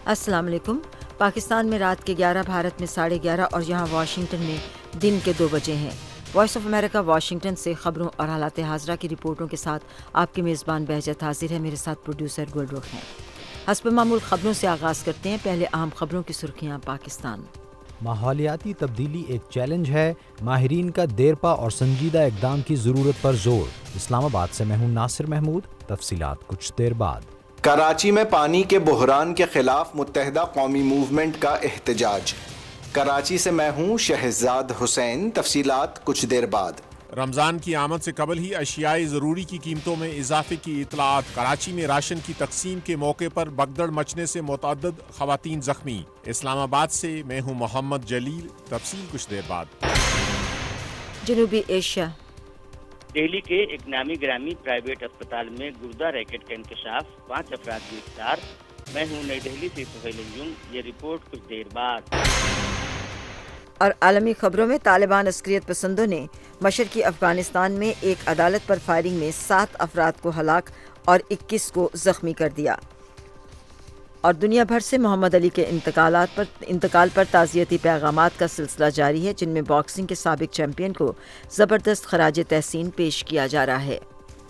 السلام علیکم۔ پاکستان میں رات کے 11، بھارت میں 11:30 اور یہاں واشنگٹن میں دن کے 2 بجے ہیں۔ وائس آف امریکہ واشنگٹن سے خبروں اور حالات حاضرہ کی رپورٹوں کے ساتھ آپ کی میزبان بہجت حاضر ہے۔ میرے ساتھ پروڈیوسر گلرخ ہیں۔ حسب معمول خبروں سے آغاز کرتے ہیں۔ پہلے اہم خبروں کی سرخیاں۔ پاکستان ماحولیاتی تبدیلی ایک چیلنج ہے، ماہرین کا دیرپا اور سنجیدہ اقدام کی ضرورت پر زور۔ اسلام آباد سے میں ہوں ناصر محمود، تفصیلات کچھ دیر بعد۔ کراچی میں پانی کے بحران کے خلاف متحدہ قومی موومنٹ کا احتجاج۔ کراچی سے میں ہوں شہزاد حسین، تفصیلات کچھ دیر بعد۔ رمضان کی آمد سے قبل ہی اشیائے ضروری کی قیمتوں میں اضافے کی اطلاعات۔ کراچی میں راشن کی تقسیم کے موقع پر بھگدڑ مچنے سے متعدد خواتین زخمی۔ اسلام آباد سے میں ہوں محمد جلیل، تفصیل کچھ دیر بعد۔ جنوبی ایشیا۔ دہلی کے ایک نامی گرامی پرائیویٹ اسپتال میں گردہ ریکٹ کا انکشاف، 5 افراد گرفتار۔ میں ہوں نئی دہلی سے سہیل انجم، یہ رپورٹ کچھ دیر بعد۔ اور عالمی خبروں میں طالبان عسکریت پسندوں نے مشرقی افغانستان میں ایک عدالت پر فائرنگ میں 7 افراد کو ہلاک اور 21 کو زخمی کر دیا۔ اور دنیا بھر سے محمد علی کے انتقال پر تعزیتی پیغامات کا سلسلہ جاری ہے، جن میں باکسنگ کے سابق چیمپئن کو زبردست خراج تحسین پیش کیا جا رہا ہے۔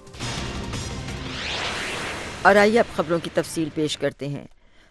اور آئیے اب خبروں کی تفصیل پیش کرتے ہیں۔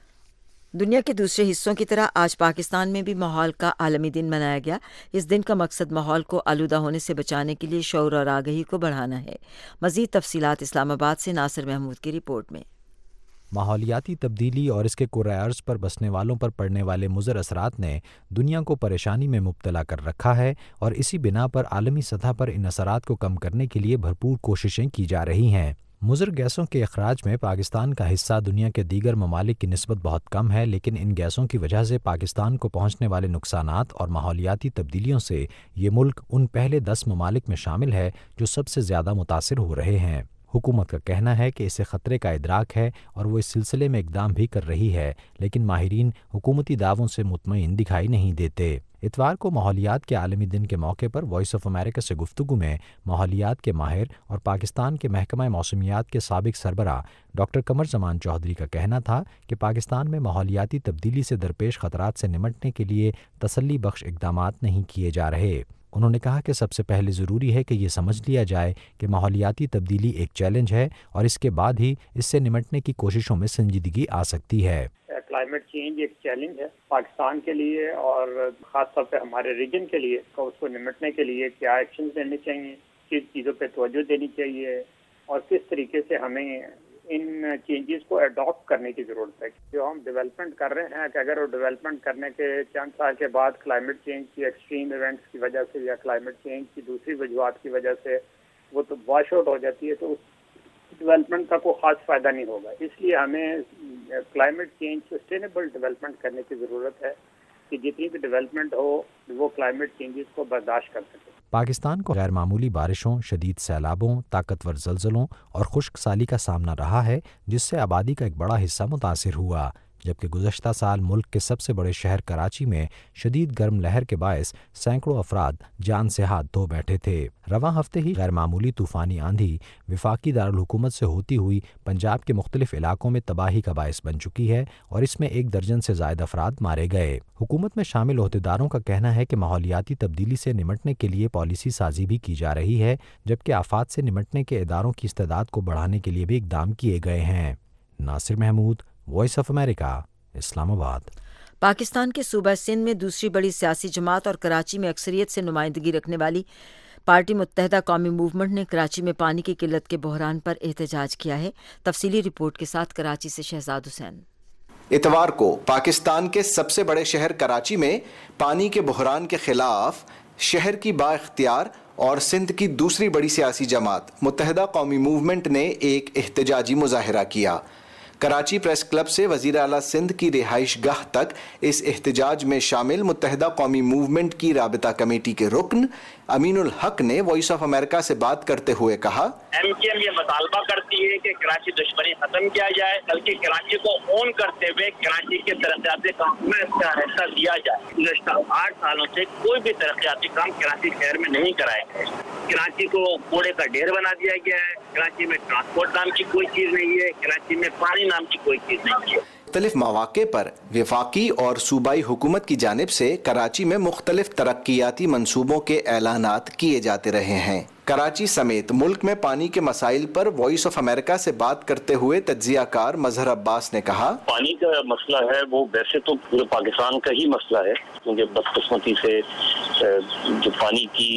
دنیا کے دوسرے حصوں کی طرح آج پاکستان میں بھی ماحول کا عالمی دن منایا گیا۔ اس دن کا مقصد ماحول کو آلودہ ہونے سے بچانے کے لیے شعور اور آگہی کو بڑھانا ہے۔ مزید تفصیلات اسلام آباد سے ناصر محمود کی رپورٹ میں۔ ماحولیاتی تبدیلی اور اس کے کرۂ ارض پر بسنے والوں پر پڑنے والے مضر اثرات نے دنیا کو پریشانی میں مبتلا کر رکھا ہے، اور اسی بنا پر عالمی سطح پر ان اثرات کو کم کرنے کے لیے بھرپور کوششیں کی جا رہی ہیں۔ مضر گیسوں کے اخراج میں پاکستان کا حصہ دنیا کے دیگر ممالک کی نسبت بہت کم ہے، لیکن ان گیسوں کی وجہ سے پاکستان کو پہنچنے والے نقصانات اور ماحولیاتی تبدیلیوں سے یہ ملک ان پہلے 10 ممالک میں شامل ہے جو سب سے زیادہ متاثر ہو رہے ہیں۔ حکومت کا کہنا ہے کہ اسے خطرے کا ادراک ہے اور وہ اس سلسلے میں اقدام بھی کر رہی ہے، لیکن ماہرین حکومتی دعووں سے مطمئن دکھائی نہیں دیتے۔ اتوار کو ماحولیات کے عالمی دن کے موقع پر وائس آف امریکہ سے گفتگو میں ماحولیات کے ماہر اور پاکستان کے محکمہ موسمیات کے سابق سربراہ ڈاکٹر قمر زمان چودھری کا کہنا تھا کہ پاکستان میں ماحولیاتی تبدیلی سے درپیش خطرات سے نمٹنے کے لیے تسلی بخش اقدامات نہیں کیے جا رہے۔ انہوں نے کہا کہ سب سے پہلے ضروری ہے کہ یہ سمجھ لیا جائے کہ ماحولیاتی تبدیلی ایک چیلنج ہے، اور اس کے بعد ہی اس سے نمٹنے کی کوششوں میں سنجیدگی آ سکتی ہے۔ کلائمیٹ چینج ایک چیلنج ہے پاکستان کے لیے، اور خاص طور پہ ہمارے ریجن کے لیے۔ تو اس کو نمٹنے کے لیے کیا ایکشن لینے چاہیے، کس چیزوں پہ توجہ دینی چاہیے، اور کس طریقے سے ہمیں ان چینجز کو اڈاپٹ کرنے کی ضرورت ہے۔ جو ہم ڈیولپمنٹ کر رہے ہیں کہ اگر وہ ڈیولپمنٹ کرنے کے چند سال کے بعد کلائمیٹ چینج کی ایکسٹریم ایونٹس کی وجہ سے یا کلائمیٹ چینج کی دوسری وجوہات کی وجہ سے وہ تو واش آؤٹ ہو جاتی ہے، تو اس ڈیولپمنٹ کا کوئی خاص فائدہ نہیں ہوگا۔ اس لیے ہمیں کلائمیٹ چینج سسٹینیبل ڈیولپمنٹ کرنے کی ضرورت ہے کہ جتنی بھی ڈیولپمنٹ ہو وہ کلائمیٹ چینجز کو برداشت کر سکے۔ پاکستان کو غیر معمولی بارشوں، شدید سیلابوں، طاقتور زلزلوں اور خشک سالی کا سامنا رہا ہے، جس سے آبادی کا ایک بڑا حصہ متاثر ہوا، جبکہ گزشتہ سال ملک کے سب سے بڑے شہر کراچی میں شدید گرم لہر کے باعث سینکڑوں افراد جان سے ہاتھ دھو بیٹھے تھے۔ رواں ہفتے ہی غیر معمولی طوفانی آندھی وفاقی دارالحکومت سے ہوتی ہوئی پنجاب کے مختلف علاقوں میں تباہی کا باعث بن چکی ہے، اور اس میں 1 درجن سے زائد افراد مارے گئے۔ حکومت میں شامل عہدیداروں کا کہنا ہے کہ ماحولیاتی تبدیلی سے نمٹنے کے لیے پالیسی سازی بھی کی جا رہی ہے، جبکہ آفات سے نمٹنے کے اداروں کی استعداد کو بڑھانے کے لیے بھی اقدام کیے گئے ہیں۔ Nasir Mahmood, Voice of America, Islamabad. Pakistan کے صوبہ سندھ میں دوسری بڑی سیاسی جماعت اور کراچی میں اکثریت سے نمائندگی رکھنے والی پارٹی متحدہ قومی موومنٹ نے کراچی میں پانی کی قلت کے بحران پر احتجاج کیا ہے۔ تفصیلی رپورٹ کے ساتھ کراچی سے شہزاد حسین۔ اتوار کو پاکستان کے سب سے بڑے شہر کراچی میں پانی کے بحران کے خلاف شہر کی با اختیار اور سندھ کی دوسری بڑی سیاسی جماعت متحدہ قومی موومنٹ نے ایک احتجاجی مظاہرہ کیا۔ کراچی پریس کلب سے وزیر اعلیٰ سندھ کی رہائش گاہ تک اس احتجاج میں شامل متحدہ قومی موومنٹ کی رابطہ کمیٹی کے رکن امین الحق نے وائس آف امریکہ سے بات کرتے ہوئے کہا، ایم کیو ایم یہ مطالبہ کرتی ہے کہ کراچی دشمنی ختم کیا جائے، بلکہ کراچی کو اون کرتے ہوئے کراچی کے ترقیاتی کام میں اس کا حصہ دیا جائے۔ گزشتہ 8 سالوں سے کوئی بھی ترقیاتی کام کراچی شہر میں نہیں کرائے گئے۔ کراچی کو کوڑے کا ڈھیر بنا دیا گیا ہے، کراچی میں ٹرانسپورٹ نام کی کوئی چیز نہیں ہے، کراچی میں پانی نام کی کوئی چیز نہیں ہے۔ मुख्तलिफ मौक़े पर वफाकी और सूबाई हुकूमत की जानिब से कराची में मुख्तलिफ तरक्कियाती मंसूबों के ऐलानात किए जाते रहे हैं। कराची समेत मुल्क में पानी के मसाइल पर वॉइस ऑफ अमेरिका से बात करते हुए तज्जियाकार मजहर अब्बास ने कहा, पानी का मसला है वो वैसे तो पूरे पाकिस्तान का ही मसला है, क्योंकि बदकिस्मती से जो पानी की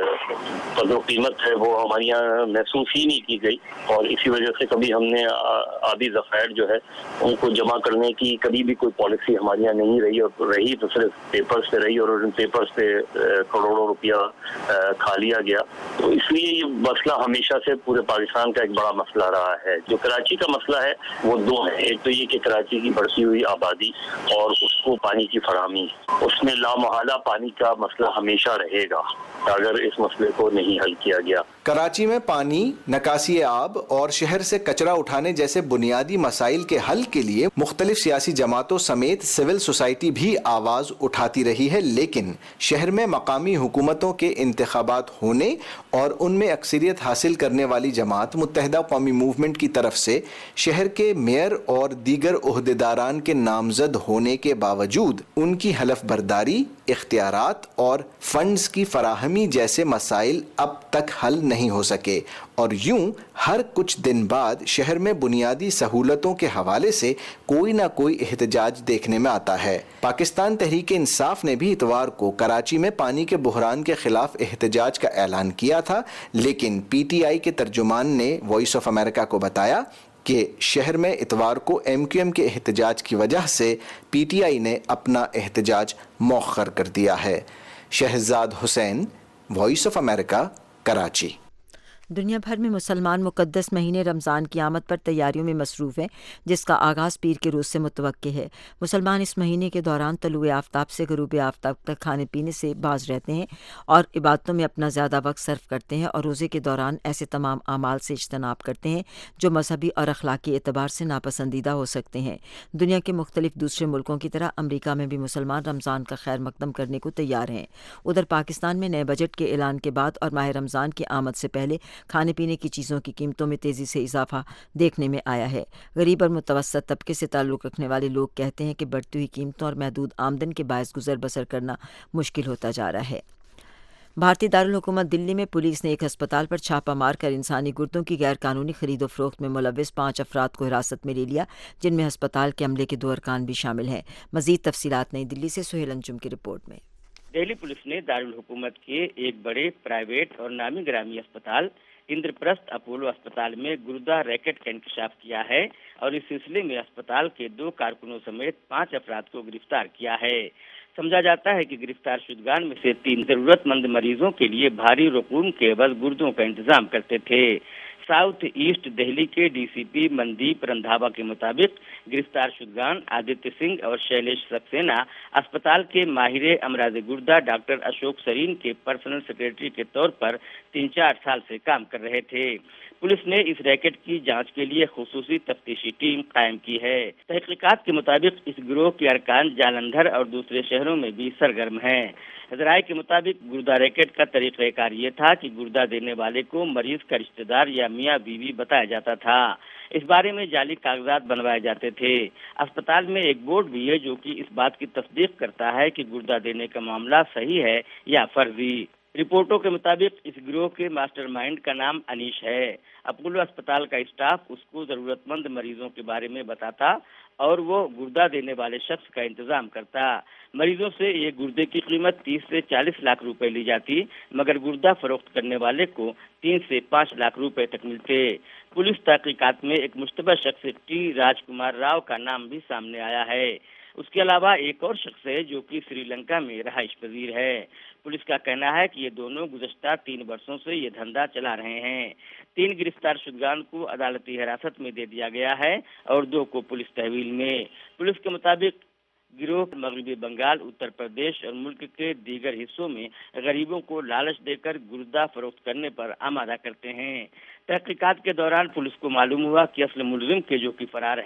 कदर कीमत है वो हमारे यहाँ महसूस ही नहीं की गई, और इसी वजह से कभी हमने आबी ज़खायर जो है उनको जमा करने की कभी भी कोई पॉलिसी हमारे यहाँ नहीं रही, और रही तो सिर्फ पेपर्स पे रही, और उन पेपर्स पे करोड़ों रुपया खा लिया गया। तो इसलिए ये मसला हमेशा से पूरे पाकिस्तान का एक बड़ा मसला रहा है। जो कराची का मसला है वो दो है, एक तो ये कि कराची की बढ़ती हुई आबादी और उसको पानी की फराहमी, उसमें लामहला पानी का मसला हमेशा रहेगा अगर इस मसले को नहीं हल किया गया। कराची में पानी, निकासी आब और शहर से कचरा उठाने जैसे बुनियादी मसाइल के हल के लिए मुख्तलिफ सियासी जमातों समेत सिविल सोसाइटी भी आवाज उठाती रही है, लेकिन शहर में मकामी हुकूमतों के इंतखाबात होने और उनमें अक्सरियत हासिल करने वाली जमात मुत्तहिदा कौमी मूवमेंट की तरफ से शहर के मेयर और दीगर ओहदेदारान के नामजद होने के बावजूद उनकी हलफ बर्दारी, इख्तियारात और फंड्स की फराहमी जैसे मसाइल अब तक हल नहीं हो सके, और यूं हर कुछ दिन बाद शहर में बुनियादी सहूलतों के हवाले से कोई ना कोई एहतजाज देखने में आता है। पाकिस्तान तहरीक इंसाफ ने भी इतवार को कराची में पानी के बुहरान के खिलाफ एहतजाज का ऐलान किया था, लेकिन PTI के तर्जुमान ने वॉइस ऑफ अमेरिका को बताया कि शहर में इतवार को MQM के एहतजाज की वजह से PTI ने अपना एहतजाज मौखर कर दिया है। Shahzad Hussain, Voice of America, Karachi. दुनिया भर में मुसलमान मुक़द्दस महीने रमज़ान की आमद पर तैयारियों में मसरूफ़ हैं, जिसका आगाज़ पीर के रोज़ से मुतवक्किल है। मुसलमान इस महीने के दौरान तलुए आफ्ताब से ग़ुरूब आफ्ताब तक खाने पीने से बाज रहते हैं और इबादतों में अपना ज़्यादा वक्त सर्फ करते हैं, और रोज़े के दौरान ऐसे तमाम आमाल से इज्तनाब करते हैं जो मजहबी और अखलाकी एतबार से नापसंदीदा हो सकते हैं। दुनिया के मुख्तलिफ दूसरे मुल्कों की तरह अमरीका में भी मुसलमान रमज़ान का खैर मकदम करने को तैयार हैं। उधर पाकिस्तान में नए बजट के ऐलान के बाद और माह रमज़ान की आमद से पहले खाने पीने की चीज़ों की कीमतों में तेज़ी से इजाफा देखने में आया है। गरीब और मुतवस्सत तबके से ताल्लुक़ रखने वाले लोग कहते हैं कि बढ़ती हुई कीमतों और महदूद आमदन के बायस गुजर बसर करना मुश्किल होता जा रहा है। भारतीय दारुल हुकूमत दिल्ली में पुलिस ने एक अस्पताल पर छापा मारकर इंसानी गुर्दों की गैर कानूनी खरीदो फरोख्त में मुलव्विस 5 अफराद को हिरासत में ले लिया, जिनमें अस्पताल के अमले के 2 अरकान भी शामिल हैं। मज़ीद तफसीलात नई दिल्ली से सुहेल अंजुम की रिपोर्ट में। दिल्ली पुलिस ने दारुल हुकूमत के एक बड़े प्राइवेट और नामी ग्रामी अस्पताल इंद्रप्रस्थ अपोलो अस्पताल में गुर्दा रैकेट का इंकशाफ किया है, और इस सिलसिले में अस्पताल के 2 कारकुनों समेत 5 अफराद को गिरफ्तार किया है। समझा जाता है कि गिरफ्तार शुदगान में से 3 जरूरतमंद मरीजों के लिए भारी रकूम के एवज गुर्दों का इंतजाम करते थे। साउथ ईस्ट दिल्ली के DCP मनदीप रंधावा के मुताबिक गिरफ्तार शुदगान आदित्य सिंह और शैलेश सक्सेना अस्पताल के माहिर अमराज गुर्दा डॉक्टर अशोक सरीन के पर्सनल सेक्रेटरी के तौर पर 3-4 साल से काम कर रहे थे। पुलिस ने इस रैकेट की जांच के लिए खुसूसी तफ्तीशी टीम कायम की है। तहकीकात के मुताबिक इस गिरोह के अरकान जालंधर और दूसरे शहरों में भी सरगर्म हैं। राय के मुताबिक गुर्दा रैकेट का तरीक़ाकार ये था कि गुर्दा देने वाले को मरीज का रिश्तेदार या मियाँ बीवी बताया जाता था। इस बारे में जाली कागजात बनवाए जाते थे। अस्पताल में एक बोर्ड भी है जो कि इस बात की तस्दीक करता है कि गुर्दा देने का मामला सही है या फर्जी। रिपोर्टों के मुताबिक इस गिरोह के मास्टरमाइंड का नाम अनीश है। अपोलो अस्पताल का स्टाफ उसको जरूरतमंद मरीजों के बारे में बताता और वो गुर्दा देने वाले शख्स का इंतजाम करता। मरीजों से ये गुर्दे की कीमत 30 से 40 लाख रुपए ली जाती, मगर गुर्दा फरोख्त करने वाले को 3 से 5 लाख रुपए तक मिलते। पुलिस तहकीकात में एक मुश्तबा शख्स T राजकुमार राव का नाम भी सामने आया है। उसके अलावा एक और शख्स है जो कि श्रीलंका में रहाइश पजीर है। पुलिस का कहना है कि ये दोनों गुज़श्ता 3 वर्षों से ये धंधा चला रहे हैं। 3 गिरफ्तार शुदगान को अदालती हिरासत में दे दिया गया है और 2 को पुलिस तहवील में। पुलिस के मुताबिक गिरोह मगरबी बंगाल, उत्तर प्रदेश और मुल्क के दीगर हिस्सों में गरीबों को लालच देकर गुर्दा फरोख्त करने पर आमादा करते हैं। तहकीकात के दौरान पुलिस को मालूम हुआ कि असल मुलजिम के जो कि फरार है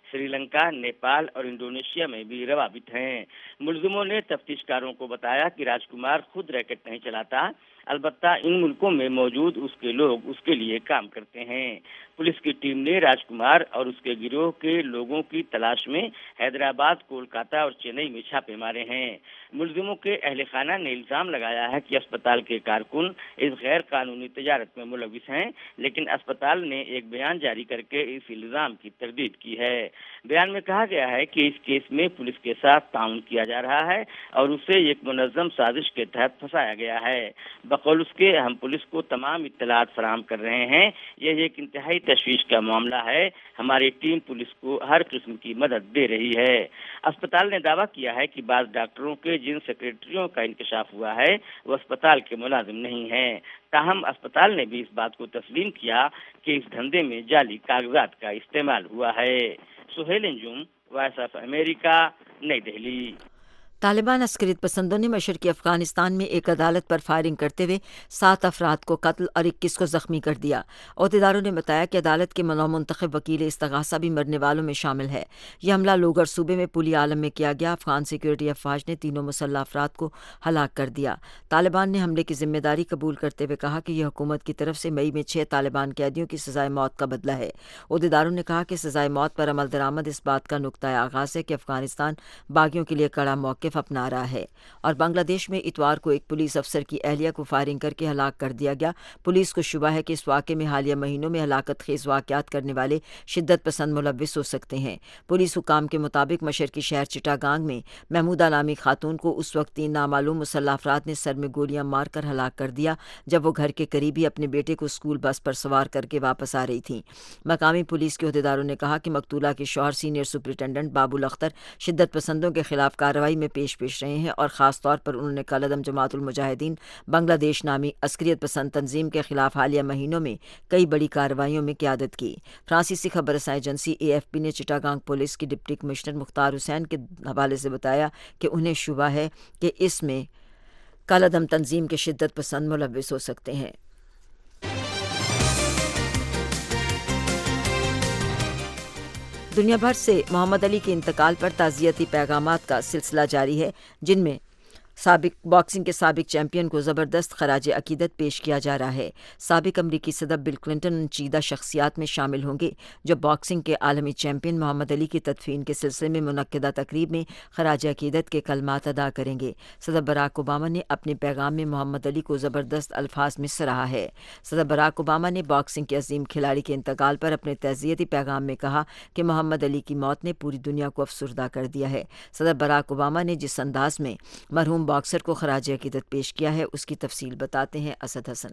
श्री लंका, नेपाल और इंडोनेशिया में भी रवाबित हैं। मुलजिमों ने तफ्तीशकारों को बताया कि राजकुमार खुद रैकेट नहीं चलाता, अलबत्ता इन मुल्कों में मौजूद उसके लोग उसके लिए काम करते हैं। पुलिस की टीम ने राजकुमार और उसके गिरोह के लोगों की तलाश में हैदराबाद, कोलकाता और चेन्नई में छापे मारे हैं। मुलजिमों के अहले खाना ने इल्जाम लगाया है कि अस्पताल के कारकुन इस गैर कानूनी तजारत में मुलविस हैं, लेकिन अस्पताल ने एक बयान जारी करके इस इल्जाम की तरदीद की है। बयान में कहा गया है कि इस केस में पुलिस के साथ ताउन किया जा रहा है और उसे एक मुनज़्ज़म साजिश के तहत फंसाया गया है। बकौल उसके हम पुलिस को तमाम इत्तलात फराहम कर रहे हैं। यह एक इंतहाई तशवीश का मामला है। हमारी टीम पुलिस को हर किस्म की मदद दे रही है। अस्पताल ने दावा किया है कि बाद डॉक्टरों के जिन सेक्रेटरियों का इंकशाफ हुआ है वो अस्पताल के मुलाजिम नहीं हैं। ताहम अस्पताल ने भी इस बात को तस्लीम किया कि इस धंधे में जाली कागजात का इस्तेमाल हुआ है। Suhail Anjum, Voice of America, New Delhi. Taliban अस्करियत पसंदों ने मशरकी अफगानिस्तान में एक अदालत पर फायरिंग करते हुए 7 अफराद को कत्ल और 21 को जख्मी कर दिया। अहदेदारों ने बताया कि अदालत के मनोमुंतखब वकील इस्तगासा भी मरने वालों में शामिल है। यह हमला लोगर सूबे में पुली आलम में किया गया। अफगान सिक्योरिटी अफवाज ने तीनों मुसल्लह अफराद को हलाक कर दिया। तालिबान ने हमले की जिम्मेदारी कबूल करते हुए कहा कि यह हुकूमत की तरफ से मई में 6 तालिबान कैदियों की सजाए मौत का बदला है। अहदेदारों ने कहा कि सजाए मौत पर अमल दरामद इस बात का नुक्ता आगाज है कि अफगानिस्तान बागियों के लिए कड़ा मौक़िफ़ अपना रहा है। और बांग्लादेश में इतवार को एक पुलिस अफसर की अहलिया को फायरिंग करके हलाक कर दिया गया। पुलिस को शुबा है कि इस वाक़े में हालिया महीनों में हलाकत खेज वाक़यात करने वाले शिद्दत पसंद मुलव्विस हो सकते हैं। पुलिस हुकाम के मुताबिक मशरकी शहर चिटागांग में महमूदा नामी खातून को उस वक्त 3 नामालूम मुसल्लह अफराद ने सर में गोलियां मारकर हलाक कर दिया जब वो घर के करीब ही अपने बेटे को स्कूल बस पर सवार करके वापस आ रही थी। मकामी पुलिस के अहदेदारों ने कहा कि मकतूला के शौहर सीनियर सुपरिटेंडेंट बाबुल अख्तर शिद्दत पसंदों के खिलाफ कार्रवाई में पेश रहे हैं और ख़ास तौर पर उन्होंने कलअदम जमातुल मुजाहिदीन बांग्लादेश नामी अस्करियत पसंद तंजीम के खिलाफ हालिया महीनों में कई बड़ी कार्रवाइयों में क़यादत की। फ्रांसीसी खबर रसाई एजेंसी AFP ने चिटागांग पुलिस की डिप्टी कमिश्नर मुख्तार हुसैन के हवाले से बताया कि उन्हें शुबा है कि इसमें कलअदम तंजीम के शिद्दत पसंद मुलव्विस हो सकते हैं। दुनिया भर से मोहम्मद अली के इंतकाल पर ताज़ियती पैगामात का सिलसिला जारी है, जिनमें बॉक्सिंग के साबिक चैंपियन को ज़बरदस्त खराज अकीदत पेश किया जा रहा है। साबिक अमरीकी सदर बिल क्लिंटन उन चीदा शख्सियात में शामिल होंगे जो बॉक्सिंग के आलमी चैंपियन मोहम्मद अली की तदफीन के सिलसिले में मुनक्किदा तकरीब में खराज अकीदत के कलमात अदा करेंगे। सदर बराक ओबामा ने अपने पैगाम में मोहम्मद अली को ज़बरदस्त अल्फाज में सराहा है। सदर बराक ओबामा ने बॉक्सिंग के अजीम खिलाड़ी के इंतकाल पर अपने तज़ियती पैगाम में कहा कि मोहम्मद अली की मौत ने पूरी दुनिया को अफसुर्दा कर दिया है। सदर बराक ओबामा ने जिस अंदाज में मरहूम बॉक्सर को खराज अकीदत पेश किया है उसकी तफसील बताते हैं असद हसन।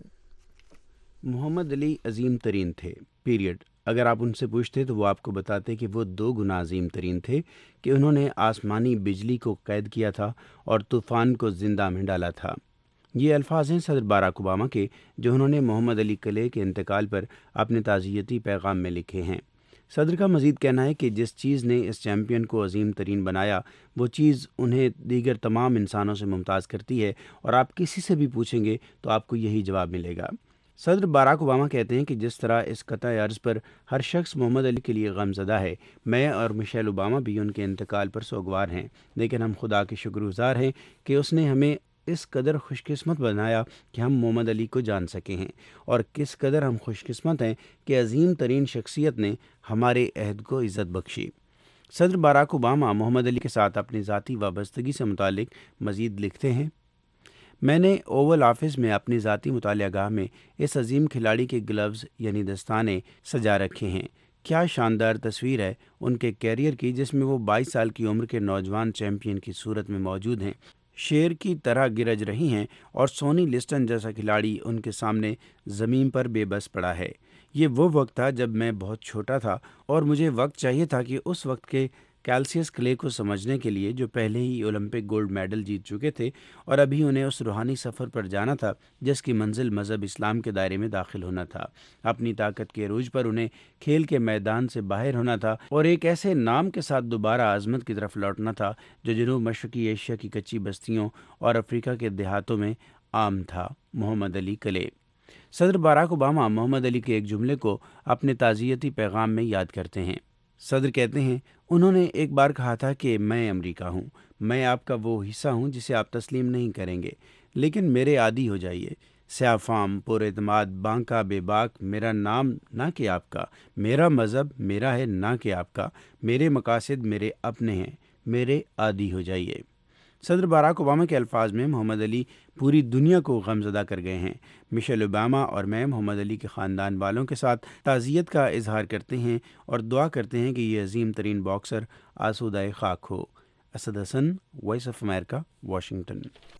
मोहम्मद अली अजीम तरीन थे, पीरियड। अगर आप उनसे पूछते तो वो आपको बताते कि वो 2 गुना अजीम तरीन थे कि उन्होंने आसमानी बिजली को कैद किया था और तूफ़ान को जिंदा में डाला था। ये अल्फाज हैं सदर बराक ओबामा के जो उन्होंने मोहम्मद अली कले के इंतकाल पर अपने ताज़ियती पैगाम में लिखे हैं। सदर का मज़ीद कहना है कि जिस चीज़ ने इस चैम्पियन को अजीम तरीन बनाया वो चीज़ उन्हें दीगर तमाम इंसानों से मुमताज़ करती है और आप किसी से भी पूछेंगे तो आपको यही जवाब मिलेगा। सदर बराक ओबामा कहते हैं कि जिस तरह इस कतई अर्ज़ पर हर शख्स मोहम्मद अली के लिए गमज़दा है, मैं और मिशेल ओबामा भी उनके इंतकाल पर सोगवार हैं, लेकिन हम खुदा के शुक्रगुज़ार हैं कि उसने हमें इस कदर खुशकिस्मत बनाया कि हम मोहम्मद अली को जान सके हैं और किस कदर हम खुशकिस्मत हैं कि अजीम तरीन शख्सियत ने हमारे अहद को इज़्ज़त बख्शी। सदर बराक ओबामा मोहम्मद अली के साथ अपनी ज़ाती वाबस्तगी से मुतालिक मज़ीद लिखते हैं, मैंने ओवल ऑफिस में अपनी ज़ाती मुतालियागाह में इस अजीम खिलाड़ी के ग्लव्स यानी दस्ताने सजा रखे हैं। क्या शानदार तस्वीर है उनके कैरियर की, जिसमें वो 22 साल की उम्र के नौजवान चैम्पियन की सूरत में मौजूद हैं, शेर की तरह गिरज रही हैं और सोनी लिस्टन जैसा खिलाड़ी उनके सामने ज़मीन पर बेबस पड़ा है। ये वो वक्त था जब मैं बहुत छोटा था और मुझे वक्त चाहिए था कि उस वक्त के कैल्सियस क्ले को समझने के लिए जो पहले ही ओलंपिक गोल्ड मेडल जीत चुके थे और अभी उन्हें उस रूहानी सफ़र पर जाना था जिसकी मंजिल मज़हब इस्लाम के दायरे में दाखिल होना था। अपनी ताकत के अरूज पर उन्हें खेल के मैदान से बाहर होना था और एक ऐसे नाम के साथ दोबारा आज़मत की तरफ लौटना था जो जनूब मशरकी एशिया की कच्ची बस्तियों और अफ्रीका के देहातों में आम था, मोहम्मद अली कले। सदर बराक ओबामा मोहम्मद अली के एक जुमले को अपने ताज़ियती पैगाम में याद करते हैं, صدر کہتے ہیں، انہوں نے ایک بار کہا تھا کہ میں امریکہ ہوں، میں آپ کا وہ حصہ ہوں جسے آپ تسلیم نہیں کریں گے، لیکن میرے عادی ہو جائیے۔ سیاہ فام، پر اعتماد، بانکا بے باک، میرا نام نہ کہ آپ کا، میرا مذہب میرا ہے نہ کہ آپ کا، میرے مقاصد میرے اپنے ہیں، میرے عادی ہو جائیے۔ صدر باراک اوباما کے الفاظ میں محمد علی پوری دنیا کو غمزدہ کر گئے ہیں۔ مشیل اوباما اور میں محمد علی کے خاندان والوں کے ساتھ تعزیت کا اظہار کرتے ہیں اور دعا کرتے ہیں کہ یہ عظیم ترین باکسر آسودہ خاک ہو۔ Asad Hasan, Voice of America, Washington.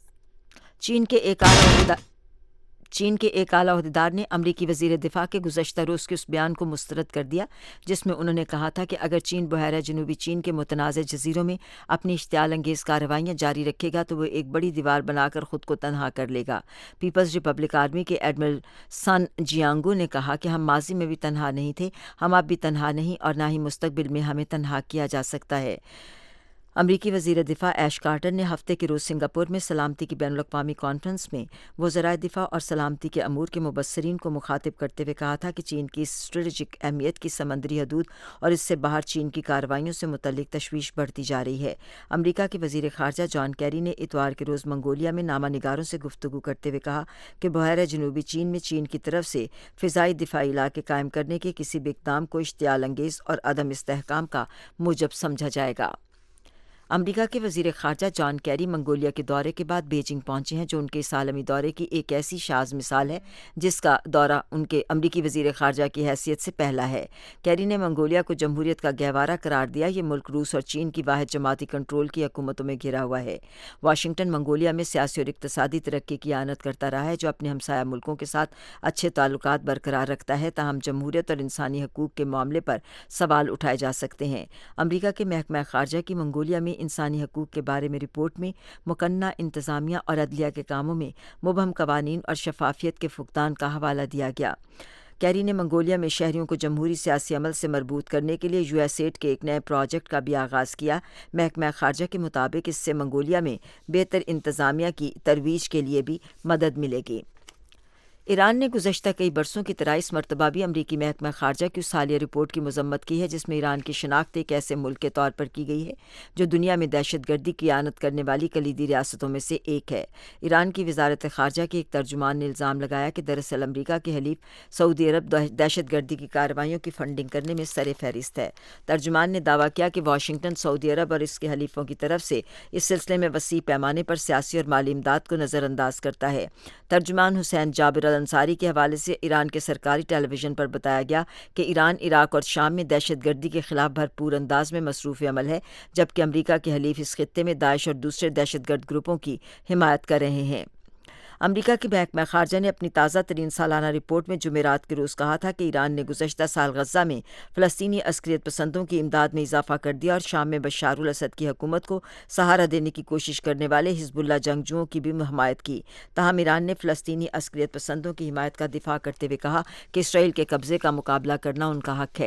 چین کے ایک اعلیٰ عہدیدار نے امریکی وزیر دفاع کے گزشتہ روز کے اس بیان کو مسترد کر دیا جس میں انہوں نے کہا تھا کہ اگر چین بحیرہ جنوبی چین کے متنازع جزیروں میں اپنی اشتعال انگیز کارروائیاں جاری رکھے گا تو وہ ایک بڑی دیوار بنا کر خود کو تنہا کر لے گا۔ پیپلز ریپبلک آرمی کے ایڈمرل سن جیانگو نے کہا کہ ہم ماضی میں بھی تنہا نہیں تھے، ہم اب بھی تنہا نہیں اور نہ ہی مستقبل میں ہمیں تنہا کیا جا سکتا ہے۔ امریکی وزیر دفاع ایش کارٹر نے ہفتے کے روز سنگاپور میں سلامتی کی بین الاقوامی کانفرنس میں وزرائے دفاع اور سلامتی کے امور کے مبصرین کو مخاطب کرتے ہوئے کہا تھا کہ چین کی اسٹریٹجک اہمیت کی سمندری حدود اور اس سے باہر چین کی کارروائیوں سے متعلق تشویش بڑھتی جا رہی ہے۔ امریکہ کے وزیر خارجہ جان کیری نے اتوار کے روز منگولیا میں نامہ نگاروں سے گفتگو کرتے ہوئے کہا کہ بحیرہ جنوبی چین میں چین کی طرف سے فضائی دفاعی علاقے قائم کرنے کے کسی بھی اقدام کو اشتعال انگیز اور عدم استحکام کا موجب سمجھا جائے گا۔ امریکہ کے وزیر خارجہ جان کیری منگولیا کے دورے کے بعد بیجنگ پہنچے ہیں، جو ان کے اس عالمی دورے کی ایک ایسی شاذ مثال ہے جس کا دورہ ان کے امریکی وزیر خارجہ کی حیثیت سے پہلا ہے۔ کیری نے منگولیا کو جمہوریت کا گہوارہ قرار دیا۔ یہ ملک روس اور چین کی واحد جماعتی کنٹرول کی حکومتوں میں گھرا ہوا ہے۔ واشنگٹن منگولیا میں سیاسی اور اقتصادی ترقی کی اعانت کرتا رہا ہے، جو اپنے ہمسایہ ملکوں کے ساتھ اچھے تعلقات برقرار رکھتا ہے، تاہم جمہوریت اور انسانی حقوق کے معاملے پر سوال اٹھائے جا سکتے ہیں۔ امریکہ کے محکمہ خارجہ کی منگولیا میں انسانی حقوق کے بارے میں رپورٹ میں مقننہ انتظامیہ اور عدلیہ کے کاموں میں مبہم قوانین اور شفافیت کے فقدان کا حوالہ دیا گیا۔ کیری نے منگولیا میں شہریوں کو جمہوری سیاسی عمل سے مربوط کرنے کے لیے USAID کے ایک نئے پروجیکٹ کا بھی آغاز کیا۔ محکمہ خارجہ کے مطابق اس سے منگولیا میں بہتر انتظامیہ کی ترویج کے لیے بھی مدد ملے گی۔ ایران نے گزشتہ کئی برسوں کی طرح اس مرتبہ بھی امریکی محکمہ خارجہ کی اس حالیہ رپورٹ کی مذمت کی ہے جس میں ایران کی شناخت ایک ایسے ملک کے طور پر کی گئی ہے جو دنیا میں دہشت گردی کی اعانت کرنے والی کلیدی ریاستوں میں سے ایک ہے۔ ایران کی وزارت خارجہ کے ایک ترجمان نے الزام لگایا کہ دراصل امریکہ کے حلیف سعودی عرب دہشت گردی کی کارروائیوں کی فنڈنگ کرنے میں سر فہرست ہے۔ ترجمان نے دعویٰ کیا کہ واشنگٹن سعودی عرب اور اس کے حلیفوں کی طرف سے اس سلسلے میں وسیع پیمانے پر سیاسی اور مالی امداد کو نظر انداز کرتا ہے۔ ترجمان حسین جابر انصاری کے حوالے سے ایران کے سرکاری ٹیلی ویژن پر بتایا گیا کہ ایران عراق اور شام میں دہشت گردی کے خلاف بھرپور انداز میں مصروف عمل ہے، جبکہ امریکہ کے حلیف اس خطے میں داعش اور دوسرے دہشت گرد گروپوں کی حمایت کر رہے ہیں۔ امریکہ کے محکمہ خارجہ نے اپنی تازہ ترین سالانہ رپورٹ میں جمعرات کے روز کہا تھا کہ ایران نے گزشتہ سال غزہ میں فلسطینی عسکریت پسندوں کی امداد میں اضافہ کر دیا اور شام میں بشار الاسد کی حکومت کو سہارا دینے کی کوشش کرنے والے حزب اللہ جنگجوؤں کی بھی حمایت کی۔ تاہم ایران نے فلسطینی عسکریت پسندوں کی حمایت کا دفاع کرتے ہوئے کہا کہ اسرائیل کے قبضے کا مقابلہ کرنا ان کا حق ہے۔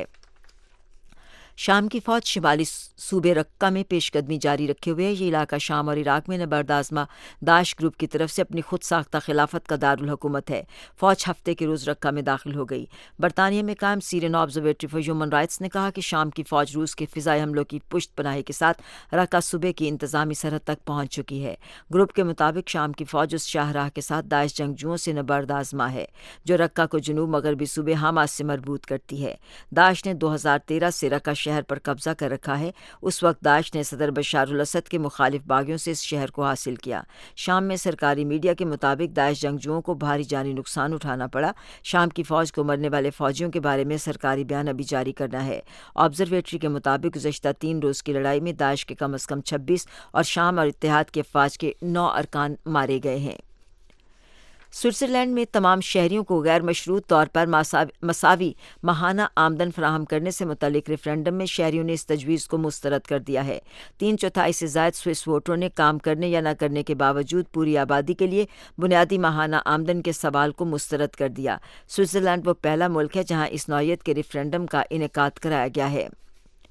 شام کی فوج شمالی صوبے رقہ میں پیش قدمی جاری رکھے ہوئے ہے۔ یہ علاقہ شام اور عراق میں نبرد آزما داعش گروپ کی طرف سے اپنی خود ساختہ خلافت کا دارالحکومت ہے۔ فوج ہفتے کے روز رقہ میں داخل ہو گئی۔ برطانیہ میں قائم Syrian Observatory for Human Rights نے کہا کہ شام کی فوج روس کے فضائی حملوں کی پشت پناہی کے ساتھ رقہ صوبے کی انتظامی سرحد تک پہنچ چکی ہے۔ گروپ کے مطابق شام کی فوج اس شاہراہ کے ساتھ داعش جنگجوؤں سے نبرد آزما ہے جو رقہ کو جنوب مغربی صوبے حماس سے مربوط کرتی ہے۔ داعش نے 2013 سے رقہ شہر پر قبضہ کر رکھا ہے۔ اس وقت داعش نے صدر بشار الاسد کے مخالف باغیوں سے اس شہر کو حاصل کیا۔ شام میں سرکاری میڈیا کے مطابق داعش جنگجوؤں کو بھاری جانی نقصان اٹھانا پڑا۔ شام کی فوج کو مرنے والے فوجیوں کے بارے میں سرکاری بیان ابھی جاری کرنا ہے۔ آبزرویٹری کے مطابق گزشتہ 3 روز کی لڑائی میں داعش کے کم از کم 26 اور شام اور اتحاد کی افواج کے 9 ارکان مارے گئے ہیں۔ سوئٹزرلینڈ میں تمام شہریوں کو غیر مشروط طور پر مساوی ماہانہ آمدن فراہم کرنے سے متعلق ریفرینڈم میں شہریوں نے اس تجویز کو مسترد کر دیا ہے۔ 3/4 سے زائد سوئس ووٹروں نے کام کرنے یا نہ کرنے کے باوجود پوری آبادی کے لیے بنیادی ماہانہ آمدن کے سوال کو مسترد کر دیا۔ سوئٹزرلینڈ وہ پہلا ملک ہے جہاں اس نوعیت کے ریفرینڈم کا انعقاد کرایا گیا ہے۔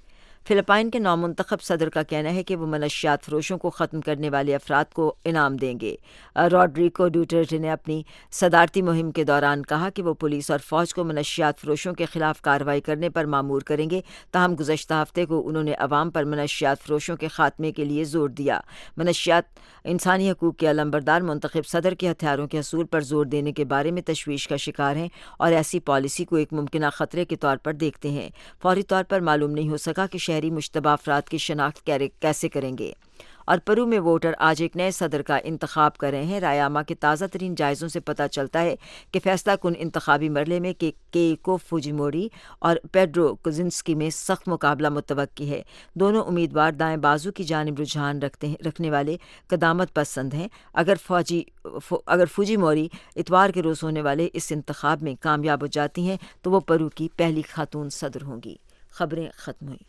فلپائن کے نومنتخب صدر کا کہنا ہے کہ وہ منشیات فروشوں کو ختم کرنے والے افراد کو انعام دیں گے۔ روڈریگو ڈوٹرٹے نے اپنی صدارتی مہم کے دوران کہا کہ وہ پولیس اور فوج کو منشیات فروشوں کے خلاف کارروائی کرنے پر مامور کریں گے، تاہم گزشتہ ہفتے کو انہوں نے عوام پر منشیات فروشوں کے خاتمے کے لیے زور دیا۔ منشیات انسانی حقوق کے علمبردار منتخب صدر کے ہتھیاروں کے حصول پر زور دینے کے بارے میں تشویش کا شکار ہیں اور ایسی پالیسی کو ایک ممکنہ خطرے کے طور پر دیکھتے ہیں۔ فوری طور پر معلوم نہیں ہو سکا کہ شہری مشتبہ افراد کی شناخت کیسے کریں گے۔ اور پرو میں ووٹر آج ایک نئے صدر کا انتخاب کر رہے ہیں۔ رائے کے تازہ ترین جائزوں سے پتہ چلتا ہے کہ فیصلہ کن انتخابی مرحلے میں کیئکو فوجیموری اور پیڈرو کوزنسکی میں سخت مقابلہ متوقع ہے۔ دونوں امیدوار دائیں بازو کی جانب رجحان رکھنے والے قدامت پسند ہیں۔ اگر فوجیموری اتوار کے روز ہونے والے اس انتخاب میں کامیاب ہو جاتی ہیں تو وہ پرو کی پہلی خاتون صدر ہوں گی۔ خبریں ختم ہوئیں۔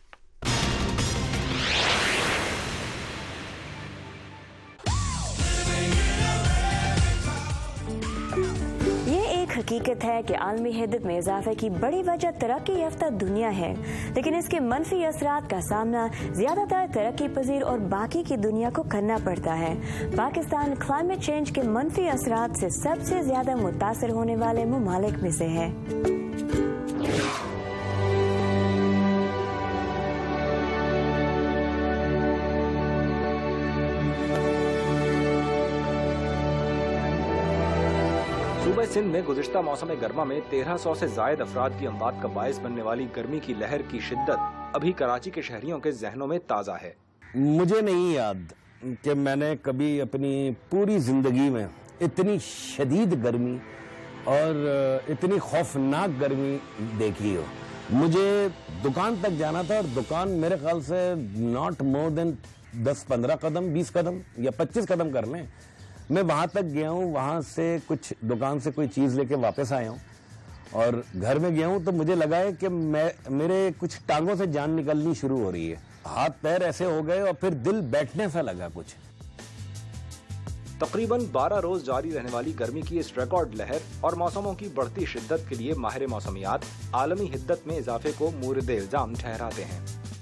حقیقت ہے کہ عالمی حدت میں اضافے کی بڑی وجہ ترقی یافتہ دنیا ہے، لیکن اس کے منفی اثرات کا سامنا زیادہ تر ترقی پذیر اور باقی کی دنیا کو کرنا پڑتا ہے۔ پاکستان کلائمیٹ چینج کے منفی اثرات سے سب سے زیادہ متاثر ہونے والے ممالک میں سے ہے۔ صوبہ سندھ میں گزشتہ موسم گرما میں 1300 سے زائد افراد کی اموات کا باعث بننے والی گرمی کی لہر کی شدت ابھی کراچی کے شہریوں کے ذہنوں میں تازہ ہے۔ مجھے نہیں یاد کہ میں نے کبھی اپنی پوری زندگی میں اتنی شدید گرمی اور اتنی خوفناک گرمی دیکھی ہو۔ مجھے دکان تک جانا تھا اور دکان میرے خیال سے ناٹ مور دین 10-15 قدم 20 قدم یا 25 قدم کر لیں۔ میں وہاں تک گیا ہوں، وہاں سے کچھ دکان سے کوئی چیز لے کے واپس آیا ہوں اور گھر میں گیا ہوں تو مجھے لگا ہے کہ میرے کچھ ٹانگوں سے جان نکلنی شروع ہو رہی ہے، ہاتھ پیر ایسے ہو گئے اور پھر دل بیٹھنے سا لگا کچھ۔ تقریباً 12 روز جاری رہنے والی گرمی کی اس ریکارڈ لہر اور موسموں کی بڑھتی شدت کے لیے ماہر موسمیات عالمی حدت میں اضافے کو مورد الزام ٹھہراتے ہیں۔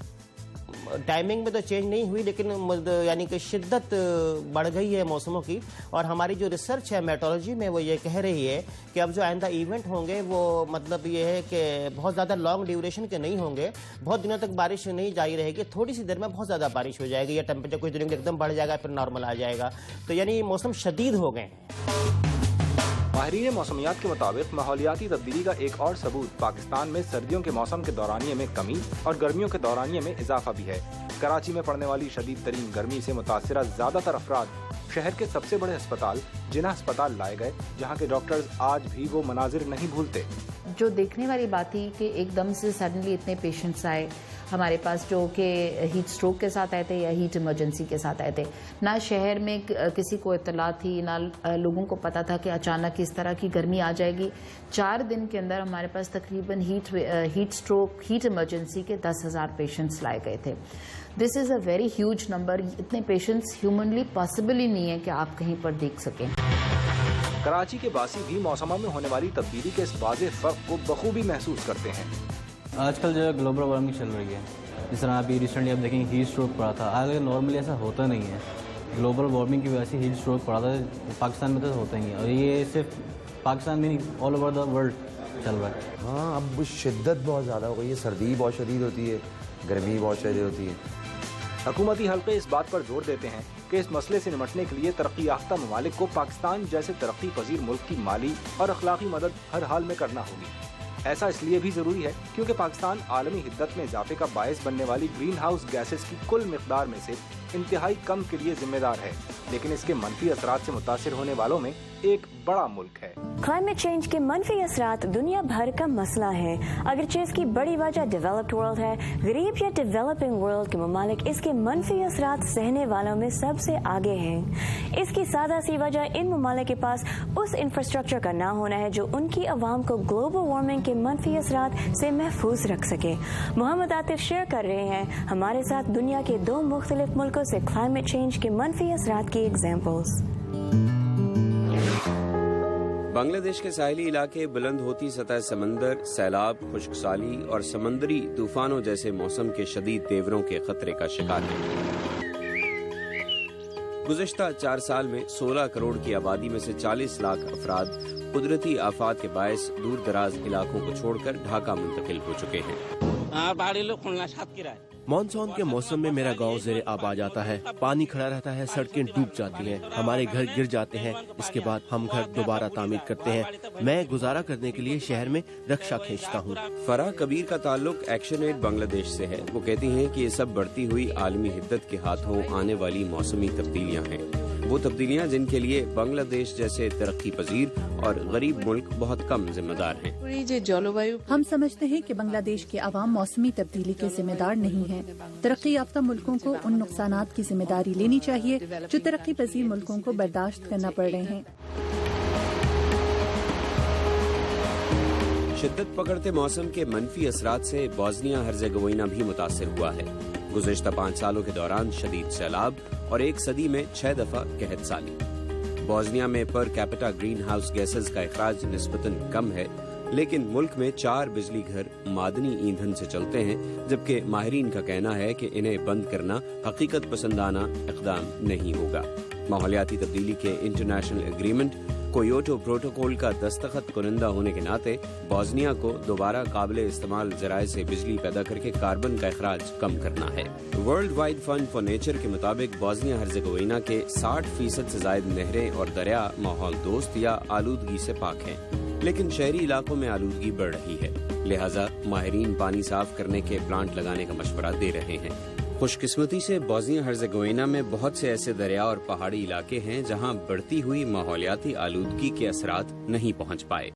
ٹائمنگ میں تو چینج نہیں ہوئی، لیکن یعنی کہ شدت بڑھ گئی ہے موسموں کی، اور ہماری جو ریسرچ ہے میٹرولوجی میں وہ یہ کہہ رہی ہے کہ اب جو آئندہ ایونٹ ہوں گے وہ مطلب یہ ہے کہ بہت زیادہ لانگ ڈیوریشن کے نہیں ہوں گے، بہت دنوں تک بارش نہیں جاری رہے گی، تھوڑی سی دیر میں بہت زیادہ بارش ہو جائے گی یا ٹیمپریچر کچھ دنوں میں ایک دم بڑھ جائے گا پھر نارمل آ جائے گا، تو یعنی موسم شدید ہو گئے ہیں۔ ماہرین موسمیات کے مطابق ماحولیاتی تبدیلی کا ایک اور ثبوت پاکستان میں سردیوں کے موسم کے دورانیے میں کمی اور گرمیوں کے دورانیے میں اضافہ بھی ہے۔ کراچی میں پڑنے والی شدید ترین گرمی سے متاثرہ زیادہ تر افراد شہر کے سب سے بڑے اسپتال جناح اسپتال لائے گئے، جہاں کے ڈاکٹرز آج بھی وہ مناظر نہیں بھولتے۔ جو دیکھنے والی بات تھی کہ ایک دم سے سڈنلی اتنے پیشنٹس آئے ہمارے پاس جو کہ ہیٹ سٹروک کے ساتھ آئے تھے یا ہیٹ ایمرجنسی کے ساتھ آئے تھے، نہ شہر میں کسی کو اطلاع تھی، نہ لوگوں کو پتا تھا کہ اچانک اس طرح کی گرمی آ جائے گی۔ 4 دن کے اندر ہمارے پاس تقریباً ہیٹ سٹروک ہیٹ ایمرجنسی کے 10,000 پیشنٹس لائے گئے تھے۔ This is a very huge number. اتنے پیشنٹس ہیومنلی پاسبل ہی نہیں ہے کہ آپ کہیں پر دیکھ سکیں۔ کراچی کے باسی بھی موسموں میں ہونے والی تبدیلی کے اس واضح فرق کو بخوبی محسوس کرتے ہیں۔ آج کل جو ہے گلوبل وارمنگ چل رہی ہے، جس طرح ابھی ریسنٹلی آپ دیکھیں ہیٹ اسٹروک پڑا تھا، اگر نارملی ایسا ہوتا نہیں ہے، گلوبل وارمنگ کی وجہ سے ہیٹ اسٹروک پڑا تھا، پاکستان میں تو ہوتا ہی ہے، اور یہ صرف پاکستان میں نہیں آل اوور دا ورلڈ چل رہا ہے۔ ہاں اب شدت بہت زیادہ ہو گئی ہے، سردی بہت شدید ہوتی ہے، گرمی بہت شدید ہوتی ہے۔ حکومتی حلقے اس بات پر زور دیتے ہیں کہ اس مسئلے سے نمٹنے کے لیے ترقی یافتہ ممالک کو پاکستان جیسے ترقی پذیر ملک کی مالی اور اخلاقی مدد ہر حال میں کرنا ہوگی۔ ایسا اس لیے بھی ضروری ہے کیونکہ پاکستان عالمی حدت میں اضافے کا باعث بننے والی گرین ہاؤس گیسز کی کل مقدار میں سے انتہائی کم کے لیے ذمہ دار ہے، لیکن اس کے منفی اثرات سے متاثر ہونے والوں میں ایک بڑا ملک ہے۔ کلائمیٹ چینج کے منفی اثرات دنیا بھر کا مسئلہ ہے، اگرچہ اس کی بڑی وجہ ڈیولپڈ ورلڈ ہے۔ غریب یا ڈیولپنگ ورلڈ کے ممالک اس کے منفی اثرات سہنے والوں میں سب سے آگے ہیں۔ اس کی سادہ سی وجہ ان ممالک کے پاس اس انفراسٹرکچر کا نہ ہونا ہے جو ان کی عوام کو گلوبل وارمنگ کے منفی اثرات سے محفوظ رکھ سکے۔ محمد عاطف شیئر کر رہے ہیں ہمارے ساتھ دنیا کے 2 مختلف ملکوں سے کلائمیٹ چینج کے منفی اثرات کی ایگزامپلز۔ بنگلہ دیش کے ساحلی علاقے بلند ہوتی سطح سمندر، سیلاب، خشک سالی اور سمندری طوفانوں جیسے موسم کے شدید تیوروں کے خطرے کا شکار ہیں۔ گزشتہ 4 سال میں 16 کروڑ کی آبادی میں سے 40 لاکھ افراد قدرتی آفات کے باعث دور دراز علاقوں کو چھوڑ کر ڈھاکہ منتقل ہو چکے ہیں۔ مانسون کے موسم میں میرا گاؤں زیر آب آ جاتا ہے، پانی کھڑا رہتا ہے، سڑکیں ڈوب جاتی ہیں، ہمارے گھر گر جاتے ہیں، اس کے بعد ہم گھر دوبارہ تعمیر کرتے ہیں۔ میں گزارا کرنے کے لیے شہر میں رکشا کھینچتا ہوں۔ فرح کبیر کا تعلق ایکشن ایڈ بنگلہ دیش سے ہے۔ وہ کہتی ہیں کہ یہ سب بڑھتی ہوئی عالمی حدت کے ہاتھوں آنے والی موسمی تبدیلیاں ہیں، وہ تبدیلیاں جن کے لیے بنگلہ دیش جیسے ترقی پذیر اور غریب ملک بہت کم ذمہ دار ہیں۔ ہم سمجھتے ہیں کہ بنگلہ دیش کے عوام موسمی تبدیلی کے ذمہ دار نہیں ہیں۔ ترقی یافتہ ملکوں کو ان نقصانات کی ذمہ داری لینی چاہیے جو ترقی پذیر ملکوں کو برداشت کرنا پڑ رہے ہیں۔ شدت پکڑتے موسم کے منفی اثرات سے بوسنیا ہرزیگوئینا بھی متاثر ہوا ہے۔ گزشتہ 5 سالوں کے دوران شدید سیلاب اور 1 صدی میں 6 دفعہ قحط سالی۔ بوسنیا میں per capita greenhouse gases کا اخراج نسبتاً کم ہے، لیکن ملک میں 4 بجلی گھر معدنی ایندھن سے چلتے ہیں، جبکہ ماہرین کا کہنا ہے کہ انہیں بند کرنا حقیقت پسندانہ اقدام نہیں ہوگا۔ ماحولیاتی تبدیلی کے انٹرنیشنل ایگریمنٹ کویوٹو پروٹوکول کا دستخط کنندہ ہونے کے ناطے بوسنیا کو دوبارہ قابل استعمال ذرائع سے بجلی پیدا کر کے کاربن کا اخراج کم کرنا ہے۔ World Wide Fund for Nature کے مطابق بوسنیا ہرزیگوئینا کے 60% سے زائد نہریں اور دریا ماحول دوست یا آلودگی سے پاک ہیں، لیکن شہری علاقوں میں آلودگی بڑھ رہی ہے، لہٰذا ماہرین پانی صاف کرنے کے پلانٹ لگانے کا مشورہ دے رہے ہیں۔ خوش قسمتی سے بوسنیا ہرزیگوئینا میں بہت سے ایسے دریا اور پہاڑی علاقے ہیں جہاں بڑھتی ہوئی ماحولیاتی آلودگی کے اثرات نہیں پہنچ پائے۔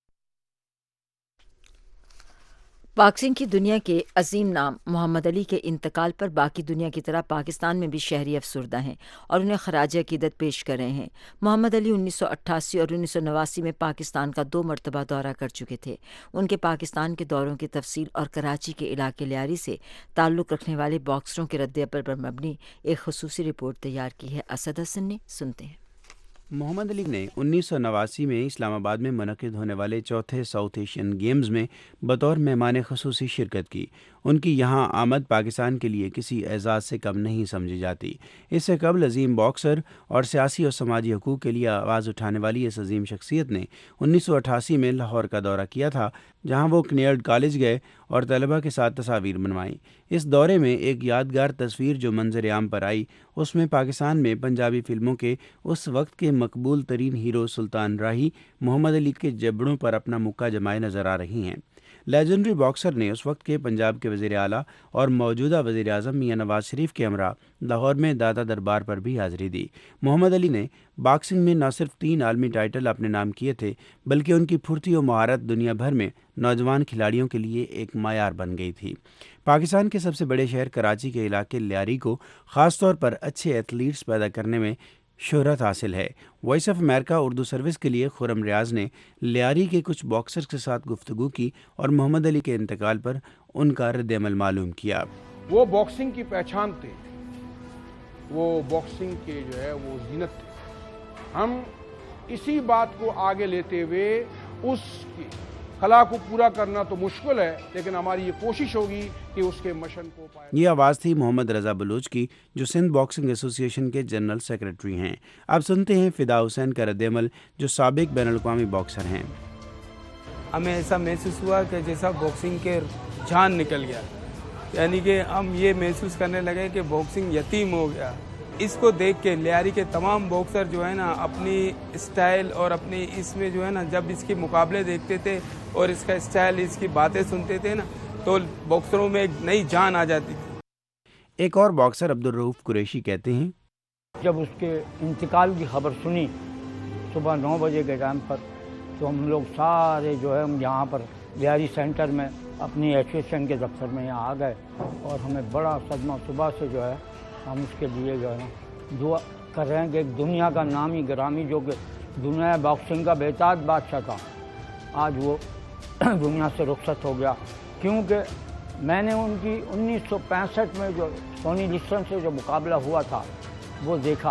باکسنگ کی دنیا کے عظیم نام محمد علی کے انتقال پر باقی دنیا کی طرح پاکستان میں بھی شہری افسردہ ہیں اور انہیں خراج عقیدت پیش کر رہے ہیں۔ محمد علی 1988 اور 1989 میں پاکستان کا 2 مرتبہ دورہ کر چکے تھے۔ ان کے پاکستان کے دوروں کی تفصیل اور کراچی کے علاقے لیاری سے تعلق رکھنے والے باکسروں کے رد عمل پر مبنی ایک خصوصی رپورٹ تیار کی ہے۔ اسد حسن نے، سنتے ہیں۔ محمد علی نے 1989 میں اسلام آباد میں منعقد ہونے والے 4تھے ساؤتھ ایشین گیمز میں بطور مہمان خصوصی شرکت کی۔ ان کی یہاں آمد پاکستان کے لیے کسی اعزاز سے کم نہیں سمجھی جاتی۔ اس سے قبل عظیم باکسر اور سیاسی اور سماجی حقوق کے لیے آواز اٹھانے والی اس عظیم شخصیت نے 1988 میں لاہور کا دورہ کیا تھا، جہاں وہ کنیرڈ کالج گئے اور طلبہ کے ساتھ تصاویر بنوائیں۔ اس دورے میں ایک یادگار تصویر جو منظر عام پر آئی، اس میں پاکستان میں پنجابی فلموں کے اس وقت کے مقبول ترین ہیرو سلطان راہی محمد علی کے جبڑوں پر اپنا مکہ جمائے نظر آ رہی ہیں۔ لیجنڈری باکسر نے اس وقت کے پنجاب کے وزیر اعلیٰ اور موجودہ وزیر اعظم میاں نواز شریف کے ہمراہ لاہور میں دادا دربار پر بھی حاضری دی۔ محمد علی نے باکسنگ میں نہ صرف 3 عالمی ٹائٹل اپنے نام کیے تھے، بلکہ ان کی پھرتی و مہارت دنیا بھر میں نوجوان کھلاڑیوں کے لیے ایک معیار بن گئی تھی۔ پاکستان کے سب سے بڑے شہر کراچی کے علاقے لیاری کو خاص طور پر اچھے ایتھلیٹس پیدا کرنے میں شہرت حاصل ہے۔ Voice of America Urdu service کے لیے خرم ریاض نے لیاری کے کچھ باکسرز کے ساتھ گفتگو کی اور محمد علی کے انتقال پر ان کا رد عمل معلوم کیا۔ وہ باکسنگ کی پہچان تھے، وہ باکسنگ کے جو ہے وہ زینت تھے۔ ہم اسی بات کو آگے لیتے ہوئے اس کی خلا کو پورا کرنا تو مشکل ہے، لیکن ہماری یہ کوشش ہوگی کہ اس کے مشن کو پائے۔ یہ آواز تھی محمد رضا بلوچ کی، جو سندھ باکسنگ ایسوسی ایشن کے جنرل سیکرٹری ہیں۔ اب سنتے ہیں فدا حسین کا رد عمل، جو سابق بین الاقوامی باکسر ہیں۔ ہمیں ایسا محسوس ہوا کہ جیسا باکسنگ کے جان نکل گیا، یعنی کہ ہم یہ محسوس کرنے لگے کہ باکسنگ یتیم ہو گیا۔ اس کو دیکھ کے لیاری کے تمام باکسر جو ہے نا اپنی اسٹائل اور اپنی اس میں جو ہے نا جب اس کے مقابلے دیکھتے تھے اور اس کا اسٹائل، اس کی باتیں سنتے تھے نا، تو باکسروں میں ایک نئی جان آ جاتی تھی۔ ایک اور باکسر عبدالرؤف قریشی کہتے ہیں، جب اس کے انتقال کی خبر سنی صبح 9 بجے کے ٹائم پر، تو ہم لوگ سارے جو ہے ہم یہاں پر لیاری سینٹر میں اپنی ایسوسیشن کے دفتر میں یہاں آ گئے، اور ہمیں بڑا صدمہ، صبح سے جو ہے ہم اس کے لیے جو ہے نا دعا کر رہے ہیں کہ ایک دنیا کا نامی گرامی جو کہ دنیا باکسنگ کا بےتاج بادشاہ تھا، آج وہ دنیا سے رخصت ہو گیا۔ کیونکہ میں نے ان کی 1965 میں جو سونی لسٹن سے جو مقابلہ ہوا تھا وہ دیکھا،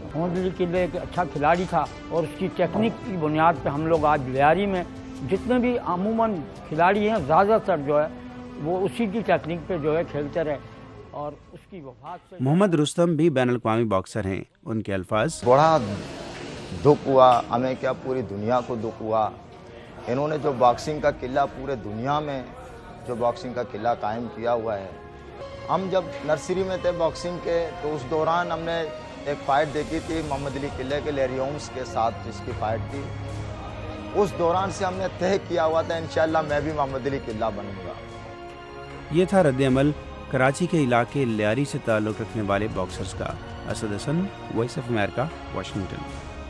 محمد علی قلعہ ایک اچھا کھلاڑی تھا اور اس کی ٹیکنیک کی بنیاد پہ ہم لوگ آج لیاری میں جتنے بھی عموماً کھلاڑی ہیں زیادہ تر جو ہے وہ اسی کی ٹیکنیک پہ جو ہے کھیلتے رہے اور اس کی وفات سے محمد رستم بھی بین الاقوامی باکسر ہیں. ان کے الفاظ: بڑا دکھ ہوا ہمیں، کیا پوری دنیا کو دکھ ہوا. انہوں نے جو باکسنگ کا قلعہ پورے دنیا میں جو باکسنگ کا قلعہ قائم کیا ہوا ہے. ہم جب نرسری میں تھے باکسنگ کے تو اس دوران ہم نے ایک فائٹ دیکھی تھی محمد علی قلعہ کے لیری ہومز کے ساتھ جس کی فائٹ تھی. اس دوران سے ہم نے طے کیا ہوا تھا انشاءاللہ میں بھی محمد علی قلعہ بنوں گا. یہ تھا رد عمل کراچی کے علاقے لیاری سے تعلق رکھنے والے باکسرز کا. Asad Hasan, Voice of America, Washington.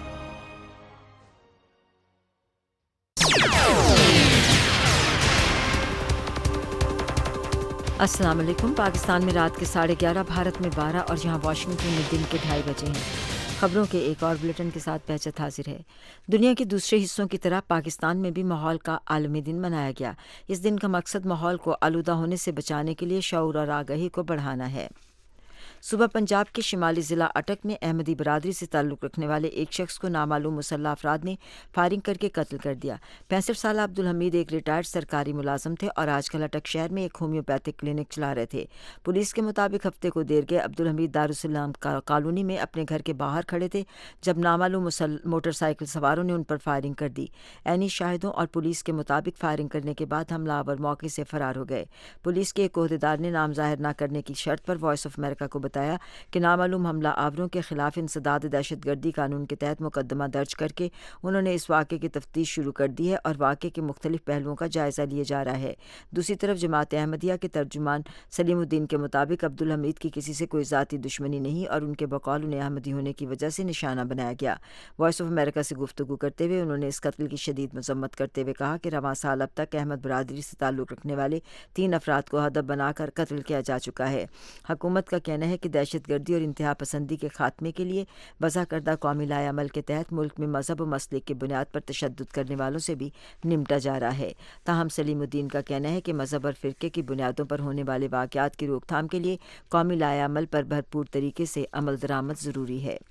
السلام علیکم. پاکستان میں رات کے 11:30، بھارت میں 12 اور یہاں واشنگٹن میں دن کے 2:30 بجے ہیں. خبروں کے ایک اور بلیٹن کے ساتھ بہجت حاضر ہے. دنیا کے دوسرے حصوں کی طرح پاکستان میں بھی ماحول کا عالمی دن منایا گیا. اس دن کا مقصد ماحول کو آلودہ ہونے سے بچانے کے لیے شعور اور آگاہی کو بڑھانا ہے. صوبہ پنجاب کے شمالی ضلع اٹک میں احمدی برادری سے تعلق رکھنے والے ایک شخص کو نامعلوم مسلح افراد نے فائرنگ کر کے قتل کر دیا. 65 سالہ عبدالحمید ایک ریٹائرڈ سرکاری ملازم تھے اور آج کل اٹک شہر میں ایک ہومیوپیتھک کلینک چلا رہے تھے. پولیس کے مطابق ہفتے کو دیر گئے عبدالحمید دارالسلام کالونی میں اپنے گھر کے باہر کھڑے تھے جب نامعلوم موٹر سائیکل سواروں نے ان پر فائرنگ کر دی. عینی شاہدوں اور پولیس کے مطابق فائرنگ کرنے کے بعد حملہ آور موقع سے فرار ہو گئے. پولیس کے ایک عہدیدار نے نام ظاہر نہ کرنے کی شرط پر وائس آف امریکہ کو بتایا کہ نامعلوم حملہ آوروں کے خلاف انسداد دہشت گردی قانون کے تحت مقدمہ درج کر کے انہوں نے اس واقعے کی تفتیش شروع کر دی ہے اور واقعے کے مختلف پہلوؤں کا جائزہ لیا جا رہا ہے. دوسری طرف جماعت احمدیہ کے ترجمان سلیم الدین کے مطابق عبدالحمید کی کسی سے کوئی ذاتی دشمنی نہیں اور ان کے بقول انہیں احمدی ہونے کی وجہ سے نشانہ بنایا گیا. وائس آف امریکہ سے گفتگو کرتے ہوئے انہوں نے اس قتل کی شدید مذمت کرتے ہوئے کہا کہ رواں سال اب تک احمد برادری سے تعلق رکھنے والے 3 افراد کو ہدف بنا کر قتل کیا جا چکا ہے. حکومت کا کہنا ہے کہ دہشت گردی اور انتہا پسندی کے خاتمے کے لیے وضع کردہ قومی لائحہ عمل کے تحت ملک میں مذہب و مسلک کی بنیاد پر تشدد کرنے والوں سے بھی نمٹا جا رہا ہے. تاہم سلیم الدین کا کہنا ہے کہ مذہب اور فرقے کی بنیادوں پر ہونے والے واقعات کی روک تھام کے لیے قومی لائحہ عمل پر بھرپور طریقے سے عمل درآمد ضروری ہے.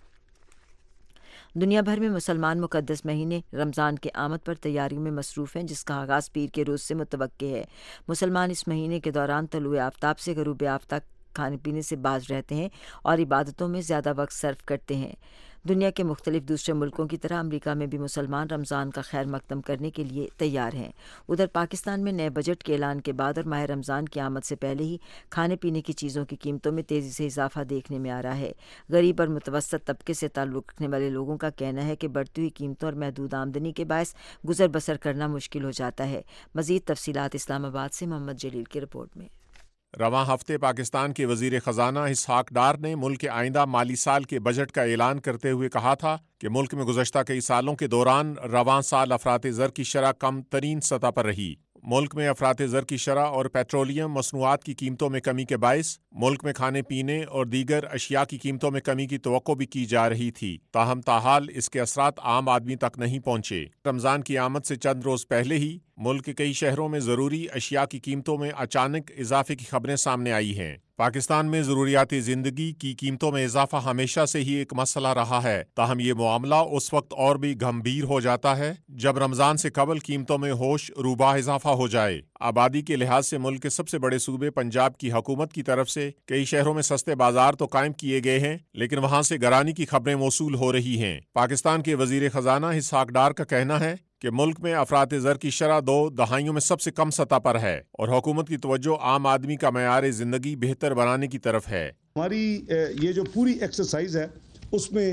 دنیا بھر میں مسلمان مقدس مہینے رمضان کے آمد پر تیاریوں میں مصروف ہیں جس کا آغاز پیر کے روز سے متوقع ہے. مسلمان اس مہینے کے دوران طلوع آفتاب سے غروب آفتاب کھانے پینے سے باز رہتے ہیں اور عبادتوں میں زیادہ وقت صرف کرتے ہیں. دنیا کے مختلف دوسرے ملکوں کی طرح امریکہ میں بھی مسلمان رمضان کا خیر مقدم کرنے کے لیے تیار ہیں. ادھر پاکستان میں نئے بجٹ کے اعلان کے بعد اور ماہ رمضان کی آمد سے پہلے ہی کھانے پینے کی چیزوں کی قیمتوں میں تیزی سے اضافہ دیکھنے میں آ رہا ہے. غریب اور متوسط طبقے سے تعلق رکھنے والے لوگوں کا کہنا ہے کہ بڑھتی ہوئی قیمتوں اور محدود آمدنی کے باعث گزر بسر کرنا مشکل ہو جاتا ہے. مزید تفصیلات اسلام آباد سے محمد جلیل کی رپورٹ میں. رواں ہفتے پاکستان کے وزیر خزانہ اسحاق ڈار نے ملک کے آئندہ مالی سال کے بجٹ کا اعلان کرتے ہوئے کہا تھا کہ ملک میں گزشتہ کئی سالوں کے دوران رواں سال افراط زر کی شرح کم ترین سطح پر رہی. ملک میں افراط زر کی شرح اور پیٹرولیم مصنوعات کی قیمتوں میں کمی کے باعث ملک میں کھانے پینے اور دیگر اشیاء کی قیمتوں میں کمی کی توقع بھی کی جا رہی تھی. تاہم تاحال اس کے اثرات عام آدمی تک نہیں پہنچے. رمضان کی آمد سے چند روز پہلے ہی ملک کے کئی شہروں میں ضروری اشیاء کی قیمتوں میں اچانک اضافے کی خبریں سامنے آئی ہیں. پاکستان میں ضروریات زندگی کی قیمتوں میں اضافہ ہمیشہ سے ہی ایک مسئلہ رہا ہے. تاہم یہ معاملہ اس وقت اور بھی گھمبیر ہو جاتا ہے جب رمضان سے قبل قیمتوں میں ہوش روبہ اضافہ ہو جائے. آبادی کے لحاظ سے ملک کے سب سے بڑے صوبے پنجاب کی حکومت کی طرف سے کئی شہروں میں سستے بازار تو قائم کیے گئے ہیں لیکن وہاں سے گرانی کی خبریں موصول ہو رہی ہیں. پاکستان کے وزیر خزانہ اسحاق ڈار کا کہنا ہے کہ ملک میں افراط زر کی شرح 2 دہائیوں میں سب سے کم سطح پر ہے اور حکومت کی توجہ عام آدمی کا معیار زندگی بہتر بنانے کی طرف ہے. ہماری یہ جو پوری ایکسرسائز ہے اس میں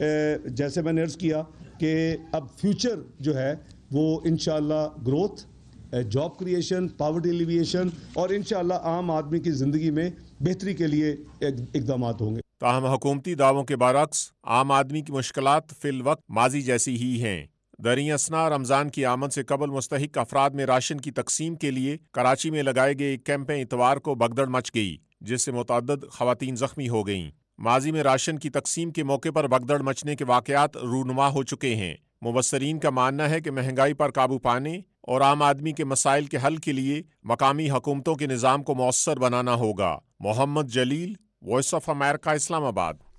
جیسے میں نے عرض کیا کہ اب فیوچر جو ہے وہ انشاءاللہ growth, job creation, poverty alleviation اور انشاءاللہ عام آدمی کی زندگی میں بہتری کے لیے اقدامات ہوں گے. تاہم حکومتی دعووں کے برعکس عام آدمی کی مشکلات فی الوقت ماضی جیسی ہی ہیں. دریں اثنا رمضان کی آمد سے قبل مستحق افراد میں راشن کی تقسیم کے لیے کراچی میں لگائے گئے ایک کیمپ میں اتوار کو بھگدڑ مچ گئی جس سے متعدد خواتین زخمی ہو گئیں. ماضی میں راشن کی تقسیم کے موقع پر بھگدڑ مچنے کے واقعات رونما ہو چکے ہیں. مبصرین کا ماننا ہے کہ مہنگائی پر قابو پانے اور عام آدمی کے مسائل کے حل کے لیے مقامی حکومتوں کے نظام کو مؤثر بنانا ہوگا. محمد جلیل، وائس آف امریکہ، اسلام آباد.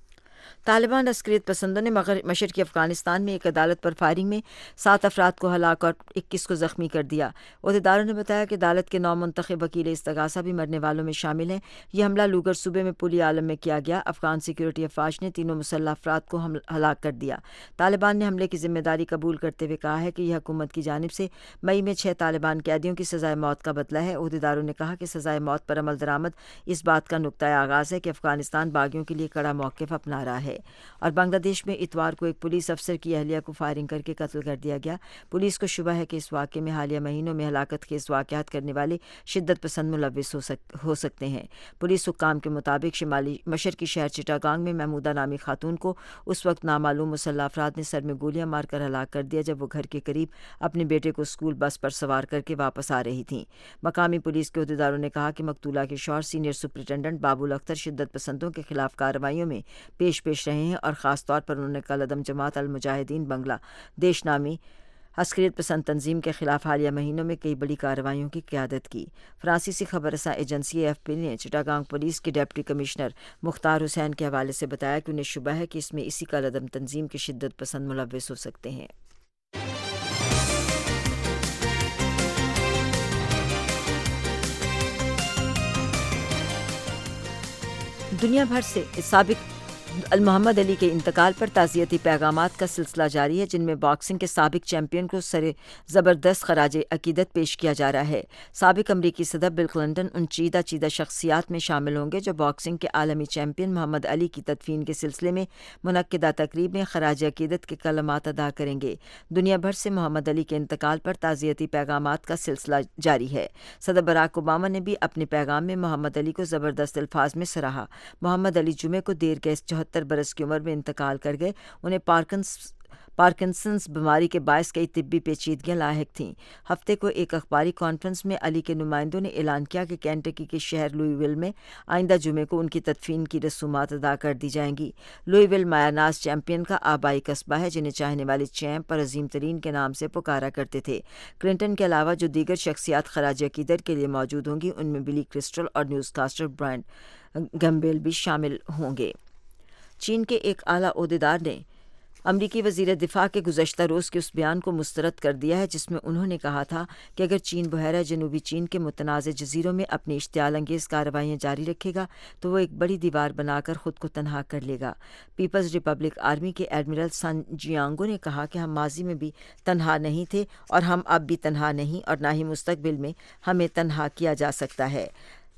طالبان عسکریت پسندوں نے مشرقی افغانستان میں ایک عدالت پر فائرنگ میں 7 افراد کو ہلاک اور 21 کو زخمی کر دیا۔ عہدیداروں نے بتایا کہ عدالت کے 9 منتخب وکیل استغاثہ بھی مرنے والوں میں شامل ہیں۔ یہ حملہ لوگر صوبے میں پلی عالم میں کیا گیا۔ افغان سیکورٹی افواج نے تینوں مسلح افراد کو ہلاک کر دیا۔ طالبان نے حملے کی ذمہ داری قبول کرتے ہوئے کہا ہے کہ یہ حکومت کی جانب سے مئی میں 6 طالبان قیدیوں کی سزائے موت کا بدلہ ہے۔ عہدیداروں نے کہا کہ سزائے موت پر عمل درآمد اس بات کا نقطۂ آغاز ہے کہ افغانستان باغیوں کے لیے کڑا موقف اپنا رہا ہے۔ اور بنگلہ دیش میں اتوار کو ایک پولیس افسر کی اہلیہ کو فائرنگ کر کے قتل کر دیا گیا۔ پولیس کو شبہ ہے کہ اس واقعے میں حالیہ مہینوں میں ہلاکت خیز واقعات کرنے والے شدت پسند ملوث ہو سکتے ہیں۔ پولیس حکام کے مطابق شمالی مشرقی شہر چٹاگانگ میں محمودہ نامی خاتون کو اس وقت نامعلوم مسلح افراد نے سر میں گولیاں مار کر ہلاک کر دیا جب وہ گھر کے قریب اپنے بیٹے کو اسکول بس پر سوار کر کے واپس آ رہی تھیں۔ مقامی پولیس کے عہدیداروں نے کہا کہ مقتولہ کے شوہر سینئر سپرنٹنڈنٹ بابول اختر شدت پسندوں کے خلاف کارروائیوں میں پیش رہے ہیں اور خاص طور پر انہوں نے کالعدم جماعت المجاہدین بنگلہ دیش نامی عسکریت پسند تنظیم کے خلاف حالیہ مہینوں میں کئی بڑی کارروائیوں کی قیادت کی۔ فرانسیسی خبر رساں ایجنسی AFP نے چٹاگانگ پولیس کے ڈپٹی کمشنر مختار حسین کے حوالے سے بتایا کہ انہیں شبہ ہے کہ اس میں اسی کالعدم تنظیم کے شدت پسند ملوث ہو سکتے ہیں۔ دنیا بھر سے سابق محمد علی کے انتقال پر تعزیتی پیغامات کا سلسلہ جاری ہے، جن میں باکسنگ کے سابق چیمپئن کو سر زبردست خراج عقیدت پیش کیا جا رہا ہے۔ سابق امریکی صدر بل کلنٹن ان چیدہ شخصیات میں شامل ہوں گے جو باکسنگ کے عالمی چیمپئن محمد علی کی تدفین کے سلسلے میں منعقدہ تقریب میں خراج عقیدت کے کلمات ادا کریں گے۔ دنیا بھر سے محمد علی کے انتقال پر تعزیتی پیغامات کا سلسلہ جاری ہے۔ صدر باراک اوباما نے بھی اپنے پیغام میں محمد علی کو زبردست الفاظ میں سراہا۔ محمد علی جمعے کو دیر گئے 74 برس کی عمر میں انتقال کر گئے۔ انہیں پارکنسنس بیماری کے باعث کئی طبی پیچیدگیاں لاحق تھیں۔ ہفتے کو ایک اخباری کانفرنس میں علی کے نمائندوں نے اعلان کیا کہ کینٹکی کے شہر لوئی ویل میں آئندہ جمعے کو ان کی تدفین کی رسومات ادا کر دی جائیں گی۔ لوئی ویل مایا ناز چیمپئن کا آبائی قصبہ ہے جنہیں چاہنے والے چیمپ اور عظیم ترین کے نام سے پکارا کرتے تھے۔ کلنٹن کے علاوہ جو دیگر شخصیات خراج عقیدت کے لیے موجود ہوں گی ان میں بلی کرسٹل اور نیوز کاسٹر برائن گمبیل بھی شامل ہوں گے۔ چین کے ایک اعلیٰ عہدیدار نے امریکی وزیر دفاع کے گزشتہ روز کے اس بیان کو مسترد کر دیا ہے جس میں انہوں نے کہا تھا کہ اگر چین بحیرہ جنوبی چین کے متنازع جزیروں میں اپنی اشتعال انگیز کارروائیاں جاری رکھے گا تو وہ ایک بڑی دیوار بنا کر خود کو تنہا کر لے گا۔ پیپلز ریپبلک آرمی کے ایڈمرل سن جیانگو نے کہا کہ ہم ماضی میں بھی تنہا نہیں تھے اور ہم اب بھی تنہا نہیں اور نہ ہی مستقبل میں ہمیں تنہا کیا جا سکتا ہے۔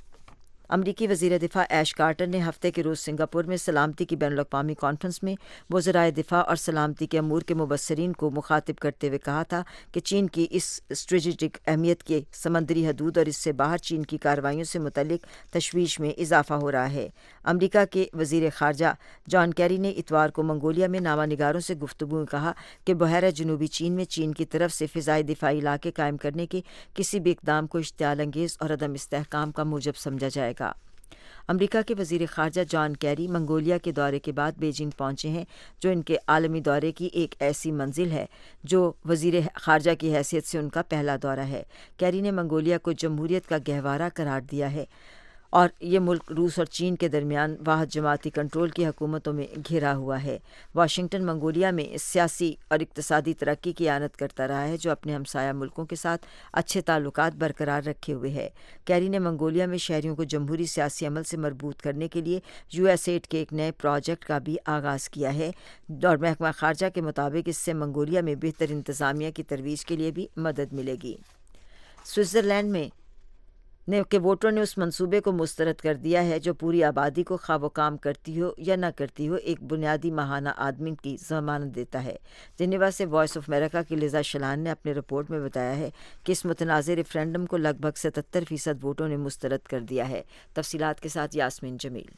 امریکی وزیر دفاع ایش کارٹر نے ہفتے کے روز سنگاپور میں سلامتی کی بین الاقوامی کانفرنس میں وزرائے دفاع اور سلامتی کے امور کے مبصرین کو مخاطب کرتے ہوئے کہا تھا کہ چین کی اس اسٹریٹجک اہمیت کے سمندری حدود اور اس سے باہر چین کی کارروائیوں سے متعلق تشویش میں اضافہ ہو رہا ہے۔ امریکہ کے وزیر خارجہ جان کیری نے اتوار کو منگولیا میں نامہ نگاروں سے گفتگو میں کہا کہ بحیرہ جنوبی چین میں چین کی طرف سے فضائی دفاعی علاقے قائم کرنے کے کسی بھی اقدام کو اشتعال انگیز اور عدم استحکام کا موجب سمجھا جائے گا۔ امریکہ کے وزیر خارجہ جان کیری منگولیا کے دورے کے بعد بیجنگ پہنچے ہیں جو ان کے عالمی دورے کی ایک ایسی منزل ہے جو وزیر خارجہ کی حیثیت سے ان کا پہلا دورہ ہے۔ کیری نے منگولیا کو جمہوریت کا گہوارہ قرار دیا ہے اور یہ ملک روس اور چین کے درمیان واحد جماعتی کنٹرول کی حکومتوں میں گھرا ہوا ہے۔ واشنگٹن منگولیا میں سیاسی اور اقتصادی ترقی کی اعانت کرتا رہا ہے جو اپنے ہمسایہ ملکوں کے ساتھ اچھے تعلقات برقرار رکھے ہوئے ہے۔ کیری نے منگولیا میں شہریوں کو جمہوری سیاسی عمل سے مربوط کرنے کے لیے USAID کے ایک نئے پروجیکٹ کا بھی آغاز کیا ہے اور محکمہ خارجہ کے مطابق اس سے منگولیا میں بہتر انتظامیہ کی ترویج کے لیے بھی مدد ملے گی۔ سوئٹزرلینڈ میں کہ ووٹروں نے اس منصوبے کو مسترد کر دیا ہے جو پوری آبادی کو خواہ وہ کام کرتی ہو یا نہ کرتی ہو ایک بنیادی ماہانہ آدمی کی ضمانت دیتا ہے۔ جنیوا سے وائس آف امریکہ کی لیزا شلان نے اپنے رپورٹ میں بتایا ہے کہ اس متنازع ریفرینڈم کو لگ بھگ 77% ووٹوں نے مسترد کر دیا ہے۔ تفصیلات کے ساتھ یاسمین جمیل۔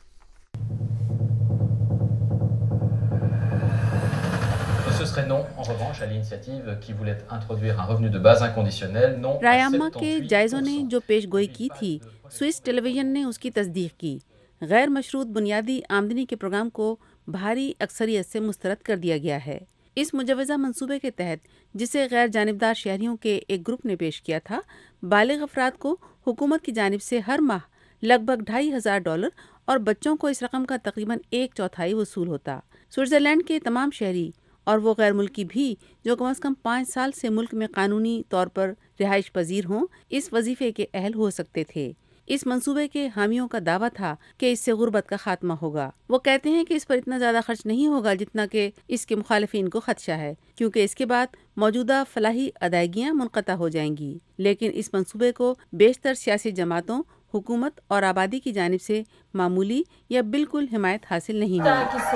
رائے عامہ کے جائزوں نے جو پیش گوئی کی تھی سوئس ٹیلی ویژن نے اس کی تصدیق کی۔ غیر مشروط بنیادی آمدنی کے پروگرام کو بھاری اکثریت سے مسترد کر دیا گیا ہے۔ اس مجوزہ منصوبے کے تحت جسے غیر جانبدار شہریوں کے ایک گروپ نے پیش کیا تھا، بالغ افراد کو حکومت کی جانب سے ہر ماہ لگ بھگ $2,500 اور بچوں کو اس رقم کا تقریباً 1/4 وصول ہوتا۔ سوئٹزرلینڈ کے تمام شہری اور وہ غیر ملکی بھی جو کم از کم 5 سال سے ملک میں قانونی طور پر رہائش پذیر ہوں اس وظیفے کے اہل ہو سکتے تھے۔ اس منصوبے کے حامیوں کا دعویٰ تھا کہ اس سے غربت کا خاتمہ ہوگا۔ وہ کہتے ہیں کہ اس پر اتنا زیادہ خرچ نہیں ہوگا جتنا کہ اس کے مخالفین کو خدشہ ہے، کیونکہ اس کے بعد موجودہ فلاحی ادائیگیاں منقطع ہو جائیں گی، لیکن اس منصوبے کو بیشتر سیاسی جماعتوں، حکومت اور آبادی کی جانب سے معمولی یا بالکل حمایت حاصل نہیں ہوئی۔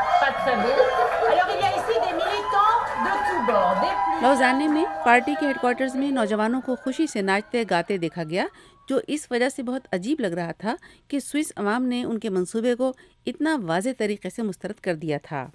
لوزانے میں پارٹی کے ہیڈ کوارٹرز میں نوجوانوں کو خوشی سے ناچتے گاتے دیکھا گیا، جو اس وجہ سے بہت عجیب لگ رہا تھا کہ سوئس عوام نے ان کے منصوبے کو اتنا واضح طریقے سے مسترد کر دیا تھا۔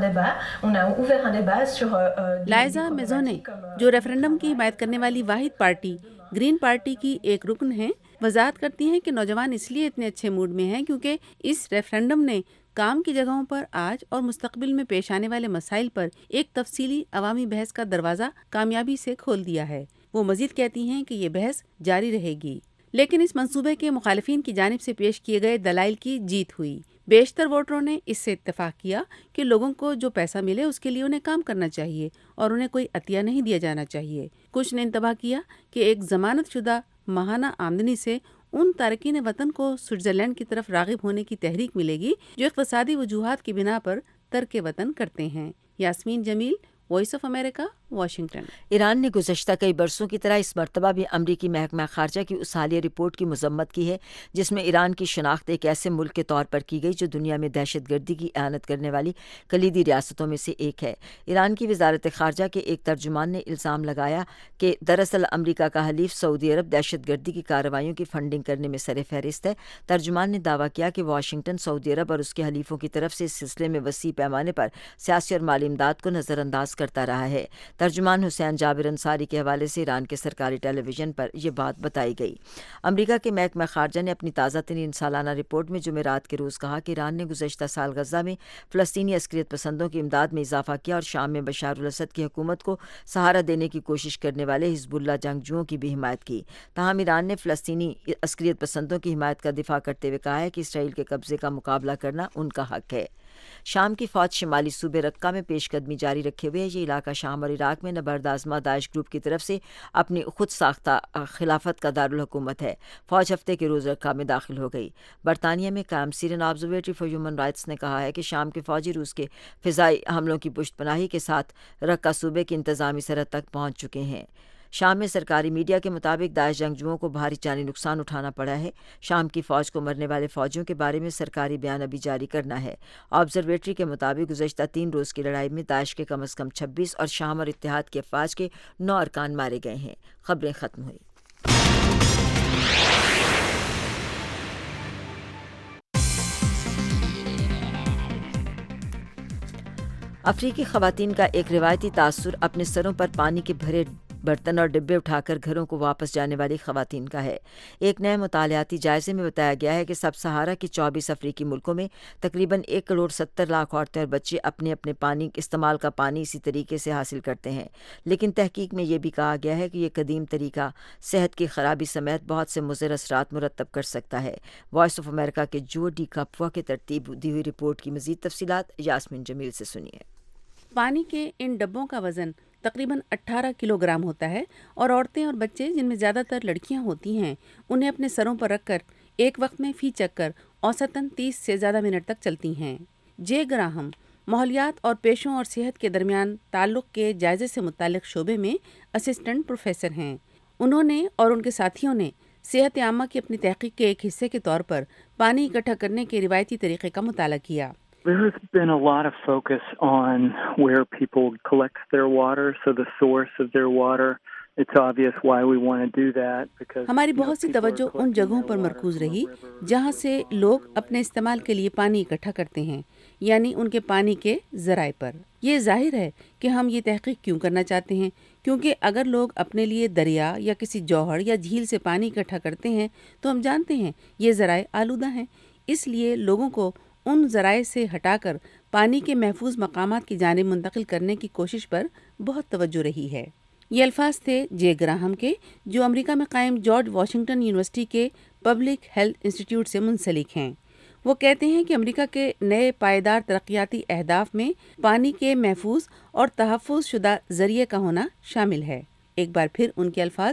لائزا میزونے، جو ریفرنڈم کی حمایت کرنے والی واحد پارٹی گرین پارٹی کی ایک رکن ہیں، وضاحت کرتی ہیں کہ نوجوان اس لیے اتنے اچھے موڈ میں ہیں کیونکہ اس ریفرنڈم نے کام کی جگہوں پر آج اور مستقبل میں پیش آنے والے مسائل پر ایک تفصیلی عوامی بحث کا دروازہ کامیابی سے کھول دیا ہے۔ وہ مزید کہتی ہیں کہ یہ بحث جاری رہے گی، لیکن اس منصوبے کے مخالفین کی جانب سے پیش کیے گئے دلائل کی جیت ہوئی۔ بیشتر ووٹروں نے اس سے اتفاق کیا کہ لوگوں کو جو پیسہ ملے اس کے لیے انہیں کام کرنا چاہیے اور انہیں کوئی عطیہ نہیں دیا جانا چاہیے۔ کچھ نے انتباہ کیا کہ ایک ضمانت شدہ ماہانہ آمدنی سے ان تارکین وطن کو سوئٹزرلینڈ کی طرف راغب ہونے کی تحریک ملے گی جو اقتصادی وجوہات کی بنا پر ترک وطن کرتے ہیں۔ Yasmin Jamil, Voice of America, Washington. Iran نے گزشتہ کئی برسوں کی طرح اس مرتبہ بھی امریکی محکمہ خارجہ کی اس حالیہ رپورٹ کی مذمت کی ہے جس میں ایران کی شناخت ایک ایسے ملک کے طور پر کی گئی جو دنیا میں دہشت گردی کی اعانت کرنے والی کلیدی ریاستوں میں سے ایک ہے۔ ایران کی وزارت خارجہ کے ایک ترجمان نے الزام لگایا کہ دراصل امریکہ کا حلیف سعودی عرب دہشت گردی کی کارروائیوں کی فنڈنگ کرنے میں سر فہرست ہے۔ ترجمان نے دعویٰ کیا کہ واشنگٹن سعودی عرب اور اس کے حلیفوں کی طرف سے اس سلسلے میں وسیع پیمانے پر سیاسی اور مالی امداد کو نظر انداز کرتا رہا ہے۔ ترجمان حسین جابر انصاری کے حوالے سے ایران کے سرکاری ٹیلی ویژن پر یہ بات بتائی گئی۔ امریکہ کے محکمہ خارجہ نے اپنی تازہ ترین سالانہ رپورٹ میں جمعرات کے روز کہا کہ ایران نے گزشتہ سال غزہ میں فلسطینی عسکریت پسندوں کی امداد میں اضافہ کیا اور شام میں بشار الاسد کی حکومت کو سہارا دینے کی کوشش کرنے والے حزب اللہ جنگجوؤں کی بھی حمایت کی۔ تاہم ایران نے فلسطینی عسکریت پسندوں کی حمایت کا دفاع کرتے ہوئے کہا ہے کہ اسرائیل کے قبضے کا مقابلہ کرنا ان کا حق ہے۔ شام کی فوج شمالی صوبے رقہ میں پیش قدمی جاری رکھے ہوئے ہے۔ یہ علاقہ شام اور عراق میں نبرد آزما داعش گروپ کی طرف سے اپنی خود ساختہ خلافت کا دارالحکومت ہے۔ فوج ہفتے کے روز رقہ میں داخل ہو گئی۔ برطانیہ میں قائم Syrian Observatory for Human Rights نے کہا ہے کہ شام کے فوجی روس کے فضائی حملوں کی پشت پناہی کے ساتھ رقہ صوبے کی انتظامی سرحد تک پہنچ چکے ہیں۔ شام میں سرکاری میڈیا کے مطابق داعش جنگجوؤں کو بھاری جانی نقصان اٹھانا پڑا ہے۔ شام کی فوج کو مرنے والے فوجیوں کے بارے میں سرکاری بیان ابھی جاری کرنا ہے۔ آبزرویٹری کے مطابق گزشتہ 3 روز کی لڑائی میں داعش کے کم از کم 26 اور شام اور اتحاد کی افواج کے 9 ارکان مارے گئے ہیں۔ خبریں ختم ہوئی۔ افریقی خواتین کا ایک روایتی تاثر اپنے سروں پر پانی کے بھرے برتن اور ڈبے اٹھا کر گھروں کو واپس جانے والی خواتین کا ہے۔ ایک نئے مطالعاتی جائزے میں بتایا گیا ہے کہ سب سہارا کے 24 افریقی ملکوں میں تقریباً 1.70 کروڑ عورتیں اور بچے اپنے پانی استعمال کا پانی اسی طریقے سے حاصل کرتے ہیں، لیکن تحقیق میں یہ بھی کہا گیا ہے کہ یہ قدیم طریقہ صحت کی خرابی سمیت بہت سے مضر اثرات مرتب کر سکتا ہے۔ وائس آف امریکہ کے جو ڈی کپوا کے ترتیب دی ہوئی رپورٹ کی مزید تفصیلات یاسمین جمیل سے سنیے۔ پانی کے ان ڈبوں کا وزن تقریباً 18 کلو گرام ہوتا ہے اور عورتیں اور بچے جن میں زیادہ تر لڑکیاں ہوتی ہیں انہیں اپنے سروں پر رکھ کر ایک وقت میں فی چکر اوسطاً 30 سے زیادہ منٹ تک چلتی ہیں۔ جے گراہم ماحولیات اور پیشوں اور صحت کے درمیان تعلق کے جائزے سے متعلق شعبے میں اسسٹنٹ پروفیسر ہیں۔ انہوں نے اور ان کے ساتھیوں نے صحت عامہ کی اپنی تحقیق کے ایک حصے کے طور پر پانی اکٹھا کرنے کے روایتی طریقے کا مطالعہ کیا۔ There has been a lot of focus on where people collect their water, so the source of their water. It's obvious why we want to do that because ہماری بہت سی توجہ ان جگہوں پر مرکوز رہی جہاں سے لوگ اپنے استعمال کے لیے پانی اکٹھا کرتے ہیں، یعنی ان کے پانی کے ذرائع پر۔ یہ ظاہر ہے کہ ہم یہ تحقیق کیوں کرنا چاہتے ہیں، کیونکہ اگر لوگ اپنے لیے دریا یا کسی جوہر یا جھیل سے پانی اکٹھا کرتے ہیں تو ہم جانتے ہیں یہ ذرائع آلودہ ہیں، اس لیے لوگوں کو ان ذرائع سے ہٹا کر پانی کے محفوظ مقامات کی جانب منتقل کرنے کی کوشش پر بہت توجہ رہی ہے۔ یہ الفاظ تھے جے گراہم کے، جو امریکہ میں قائم جارج واشنگٹن یونیورسٹی کے پبلک ہیلتھ انسٹی ٹیوٹ سے منسلک ہیں۔ وہ کہتے ہیں کہ امریکہ کے نئے پائیدار ترقیاتی اہداف میں پانی کے محفوظ اور تحفظ شدہ ذریعے کا ہونا شامل ہے۔ ایک بار پھر ان کے الفاظ،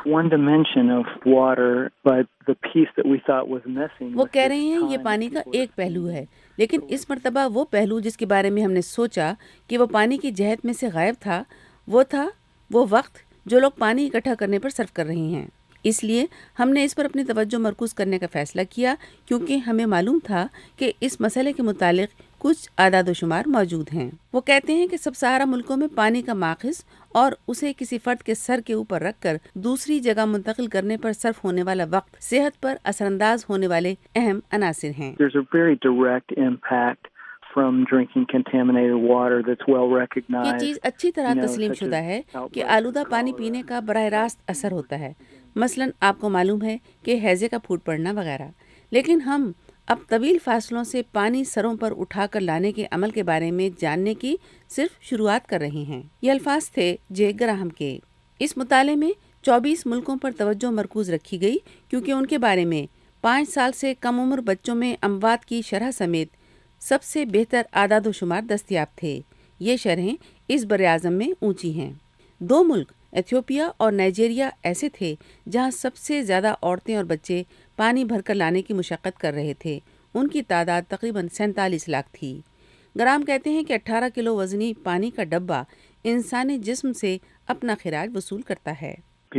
وہ کہہ رہے ہیں یہ پانی کا ایک پہلو ہے، لیکن اس مرتبہ وہ پہلو جس کے بارے میں ہم نے سوچا کہ وہ پانی کی جہت میں سے غائب تھا وہ وقت جو لوگ پانی اکٹھا کرنے پر صرف کر رہے ہیں۔ اس لیے ہم نے اس پر اپنی توجہ مرکوز کرنے کا فیصلہ کیا، کیونکہ ہمیں معلوم تھا کہ اس مسئلے کے متعلق کچھ اعداد و شمار موجود ہیں۔ وہ کہتے ہیں کہ سب سہارا ملکوں میں پانی کا ماخذ اور اسے کسی فرد کے سر کے اوپر رکھ کر دوسری جگہ منتقل کرنے پر صرف ہونے والا وقت صحت پر اثر انداز ہونے والے اہم عناصر ہیں۔ یہ چیز اچھی طرح تسلیم شدہ ہے کہ آلودہ پانی پینے کا براہ راست اثر ہوتا ہے، مثلاً آپ کو معلوم ہے کہ ہیضے کا پھوٹ پڑنا وغیرہ، لیکن ہم اب طویل فاصلوں سے پانی سروں پر اٹھا کر لانے کے عمل کے بارے میں جاننے کی صرف شروعات کر رہے ہیں۔ یہ الفاظ تھے جے گراہم کے۔ اس مطالعے میں 24 ملکوں پر توجہ مرکوز رکھی گئی، کیونکہ ان کے بارے میں 5 سال سے کم عمر بچوں میں اموات کی شرح سمیت سب سے بہتر اعداد و شمار دستیاب تھے۔ یہ شرحیں اس براعظم میں اونچی ہیں۔ 2 ملک ایتھیوپیا اور نائجیریا ایسے تھے جہاں سب سے زیادہ عورتیں اور بچے پانی بھر کر لانے کی مشقت کر رہے تھے۔ ان کی تعداد تقریباً 47 لاکھ تھی۔ گرام کہتے ہیں کہ 18 کلو وزنی پانی کا ڈبہ انسانی جسم سے اپنا خراج وصول کرتا ہے۔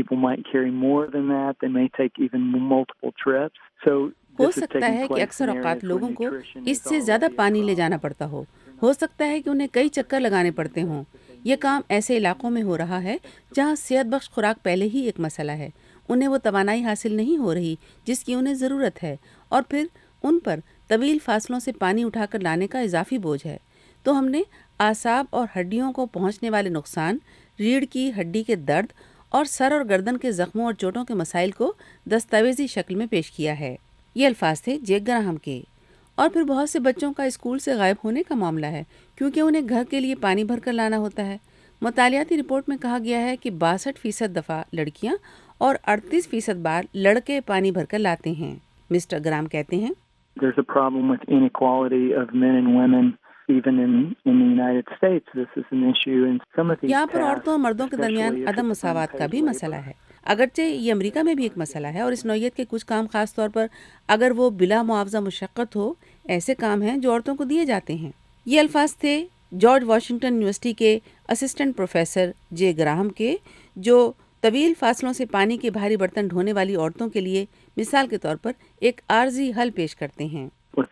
ہو سکتا ہے کہ اکثر اوقات لوگوں کو اس سے زیادہ پانی لے جانا پڑتا ہو سکتا ہے کہ انہیں کئی چکر لگانے پڑتے ہوں۔ یہ کام ایسے علاقوں میں ہو رہا ہے جہاں صحت بخش خوراک پہلے ہی ایک مسئلہ ہے، انہیں وہ توانائی حاصل نہیں ہو رہی جس کی انہیں ضرورت ہے، اور پھر ان پر طویل فاصلوں سے پانی اٹھا کر لانے کا اضافی بوجھ ہے۔ تو ہم نے اعصاب اور ہڈیوں کو پہنچنے والے نقصان، ریڑھ کی ہڈی کے درد اور سر اور گردن کے زخموں اور چوٹوں کے مسائل کو دستاویزی شکل میں پیش کیا ہے۔ یہ الفاظ تھے جیک گراہم کے۔ اور پھر بہت سے بچوں کا اسکول سے غائب ہونے کا معاملہ ہے، کیونکہ انہیں گھر کے لیے پانی بھر کر لانا ہوتا ہے۔ مطالعاتی رپورٹ میں کہا گیا ہے کہ 62% دفعہ لڑکیاں اور 38% بار لڑکے پانی بھر کر لاتے ہیں۔ مسٹر گرام کہتے ہیں، یہاں پر عورتوں اور مردوں کے درمیان عدم مساوات کا بھی مسئلہ ہے۔ اگرچہ یہ امریکہ میں بھی ایک مسئلہ ہے، اور اس نوعیت کے کچھ کام خاص طور پر اگر وہ بلا معاوضہ مشقت ہو، ایسے کام ہیں جو عورتوں کو دیے جاتے ہیں۔ یہ الفاظ تھے جارج واشنگٹن یونیورسٹی کے اسسٹنٹ پروفیسر جے گراہم کے، جو طویل فاصلوں سے پانی کے بھاری برتن ڈھونے والی عورتوں کے لیے مثال کے طور پر ایک عارضی حل پیش کرتے ہیں۔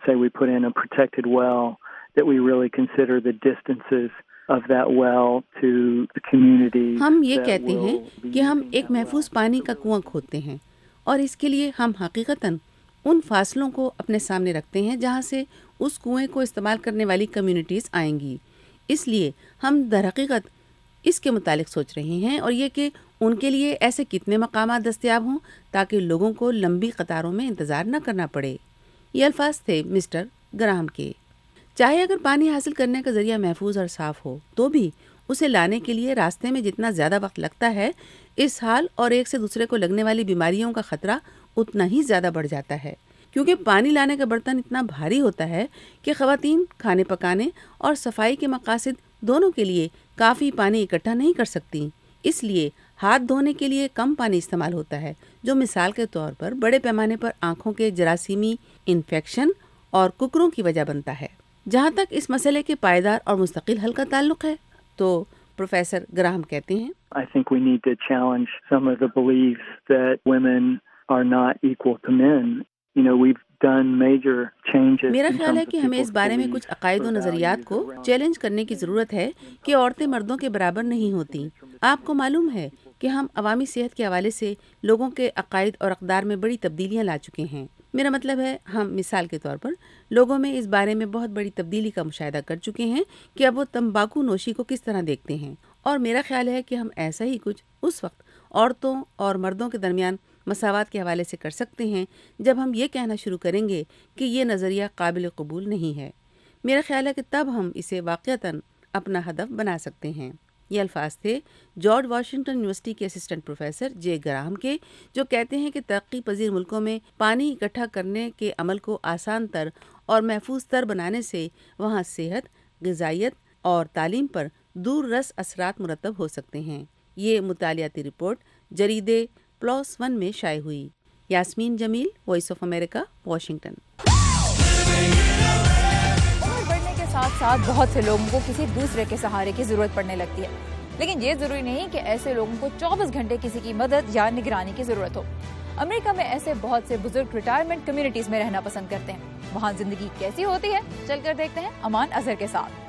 ہم یہ کہتے ہیں کہ ہم ایک محفوظ پانی کا کنواں کھودتے ہیں، اور اس کے لیے ہم حقیقتاً ان فاصلوں کو اپنے سامنے رکھتے ہیں جہاں سے اس کنویں کو استعمال کرنے والی کمیونٹیز آئیں گی۔ اس لیے ہم در حقیقت اس کے متعلق سوچ رہے ہیں، اور یہ کہ ان کے لیے ایسے کتنے مقامات دستیاب ہوں تاکہ لوگوں کو لمبی قطاروں میں انتظار نہ کرنا پڑے۔ یہ الفاظ تھے مسٹر گراہم کے۔ چاہے اگر پانی حاصل کرنے کا ذریعہ محفوظ اور صاف ہو، تو بھی اسے لانے کے لیے راستے میں جتنا زیادہ وقت لگتا ہے، اس حال اور ایک سے دوسرے کو لگنے والی بیماریوں کا خطرہ اتنا ہی زیادہ بڑھ جاتا ہے، کیونکہ پانی لانے کا برتن اتنا بھاری ہوتا ہے کہ خواتین کھانے پکانے اور صفائی کے مقاصد دونوں کے لیے کافی پانی اکٹھا نہیں کر سکتی۔ اس لیے ہاتھ دھونے کے لیے کم پانی استعمال ہوتا ہے، جو مثال کے طور پر بڑے پیمانے پر آنکھوں کے جراثیمی انفیکشن اور ککروں کی وجہ بنتا ہے۔ جہاں تک اس مسئلے کے پائیدار اور مستقل حل کا تعلق ہے، تو پروفیسر گراہم کہتے ہیں، I think we need to challenge some of the beliefs that women are not equal to men. You know, we've done major changes. میرا خیال ہے کہ ہمیں اس بارے میں کچھ عقائد و نظریات کو چیلنج کرنے کی ضرورت ہے کہ عورتیں مردوں کے برابر نہیں ہوتی۔ آپ کو معلوم ہے کہ ہم عوامی صحت کے حوالے سے لوگوں کے عقائد اور اقدار میں بڑی تبدیلیاں لا چکے ہیں۔ میرا مطلب ہے، ہم مثال کے طور پر لوگوں میں اس بارے میں بہت بڑی تبدیلی کا مشاہدہ کر چکے ہیں کہ اب وہ تمباکو نوشی کو کس طرح دیکھتے ہیں، اور میرا خیال ہے کہ ہم ایسا ہی کچھ اس وقت عورتوں اور مردوں کے درمیان مساوات کے حوالے سے کر سکتے ہیں جب ہم یہ کہنا شروع کریں گے کہ یہ نظریہ قابل قبول نہیں ہے۔ میرا خیال ہے کہ تب ہم اسے واقعتاً اپنا ہدف بنا سکتے ہیں۔ یہ الفاظ تھے جارج واشنگٹن یونیورسٹی کے اسسٹنٹ پروفیسر جے گراہم کے، جو کہتے ہیں کہ ترقی پذیر ملکوں میں پانی اکٹھا کرنے کے عمل کو آسان تر اور محفوظ تر بنانے سے وہاں صحت، غذائیت اور تعلیم پر دور رس اثرات مرتب ہو سکتے ہیں۔ یہ مطالعاتی رپورٹ جریدے PLOS ONE میں شائع ہوئی۔ Yasmin Jamil, Voice of America, Washington. عمر بڑھنے کے ساتھ ساتھ بہت سے لوگوں کو کسی دوسرے کے سہارے کی ضرورت پڑنے لگتی ہے، لیکن یہ ضروری نہیں کہ ایسے لوگوں کو 24 گھنٹے کسی کی مدد یا نگرانی کی ضرورت ہو۔ امریکہ میں ایسے بہت سے بزرگ ریٹائرمنٹ کمیونٹیز میں رہنا پسند کرتے ہیں۔ وہاں زندگی کیسی ہوتی ہے، چل کر دیکھتے ہیں امان اظہر کے ساتھ۔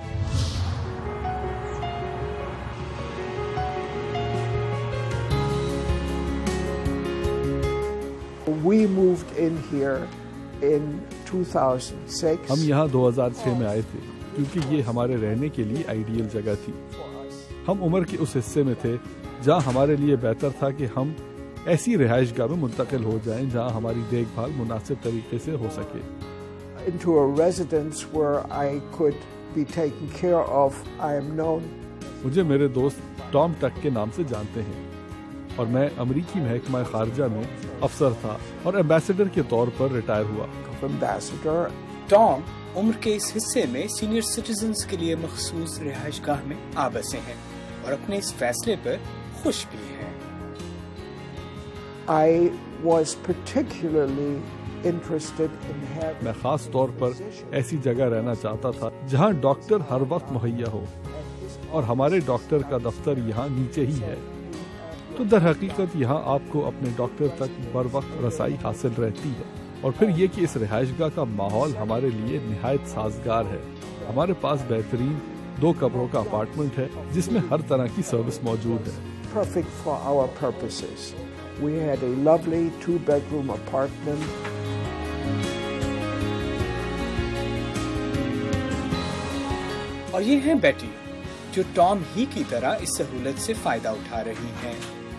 We moved in here in 2006. ہم یہاں 2006 میں آئے تھے کیونکہ یہ ہمارے رہنے کے لیے آئیڈیل جگہ تھی۔ ہم عمر کے اس حصے میں تھے جہاں ہمارے لیے بہتر تھا کہ ہم ایسی رہائش گاہ میں منتقل ہو جائیں جہاں ہماری دیکھ بھال مناسب طریقے سے ہو سکے۔ Into a residence where I could be taken care of. I am known. مجھے میرے دوست ٹام ٹک کے نام سے جانتے ہیں اور میں امریکی محکمہ خارجہ میں افسر تھا اور ایمبیسڈر کے طور پر ریٹائر ہوا۔ ٹام عمر کے اس حصے میں سینئر سٹیزنز کے لیے مخصوص رہائش گاہ میں آبسے ہیں اور اپنے اس فیصلے پر خوش بھی ہیں۔ میں خاص طور پر ایسی جگہ رہنا چاہتا تھا جہاں ڈاکٹر ہر وقت مہیا ہو، اور ہمارے ڈاکٹر کا دفتر یہاں نیچے ہی ہے، تو در حقیقت یہاں آپ کو اپنے ڈاکٹر تک بر وقت رسائی حاصل رہتی ہے۔ اور پھر یہ کہ اس رہائش گاہ کا ماحول ہمارے لیے نہایت سازگار ہے۔ ہمارے پاس بہترین 2 کمروں کا اپارٹمنٹ ہے جس میں ہر طرح کی سروس موجود ہے۔ Perfect for our purposes. We had a lovely 2-bedroom apartment. اور یہ ہیں بیٹی جو ٹام ہی کی طرح اس سہولت سے فائدہ اٹھا رہی ہیں۔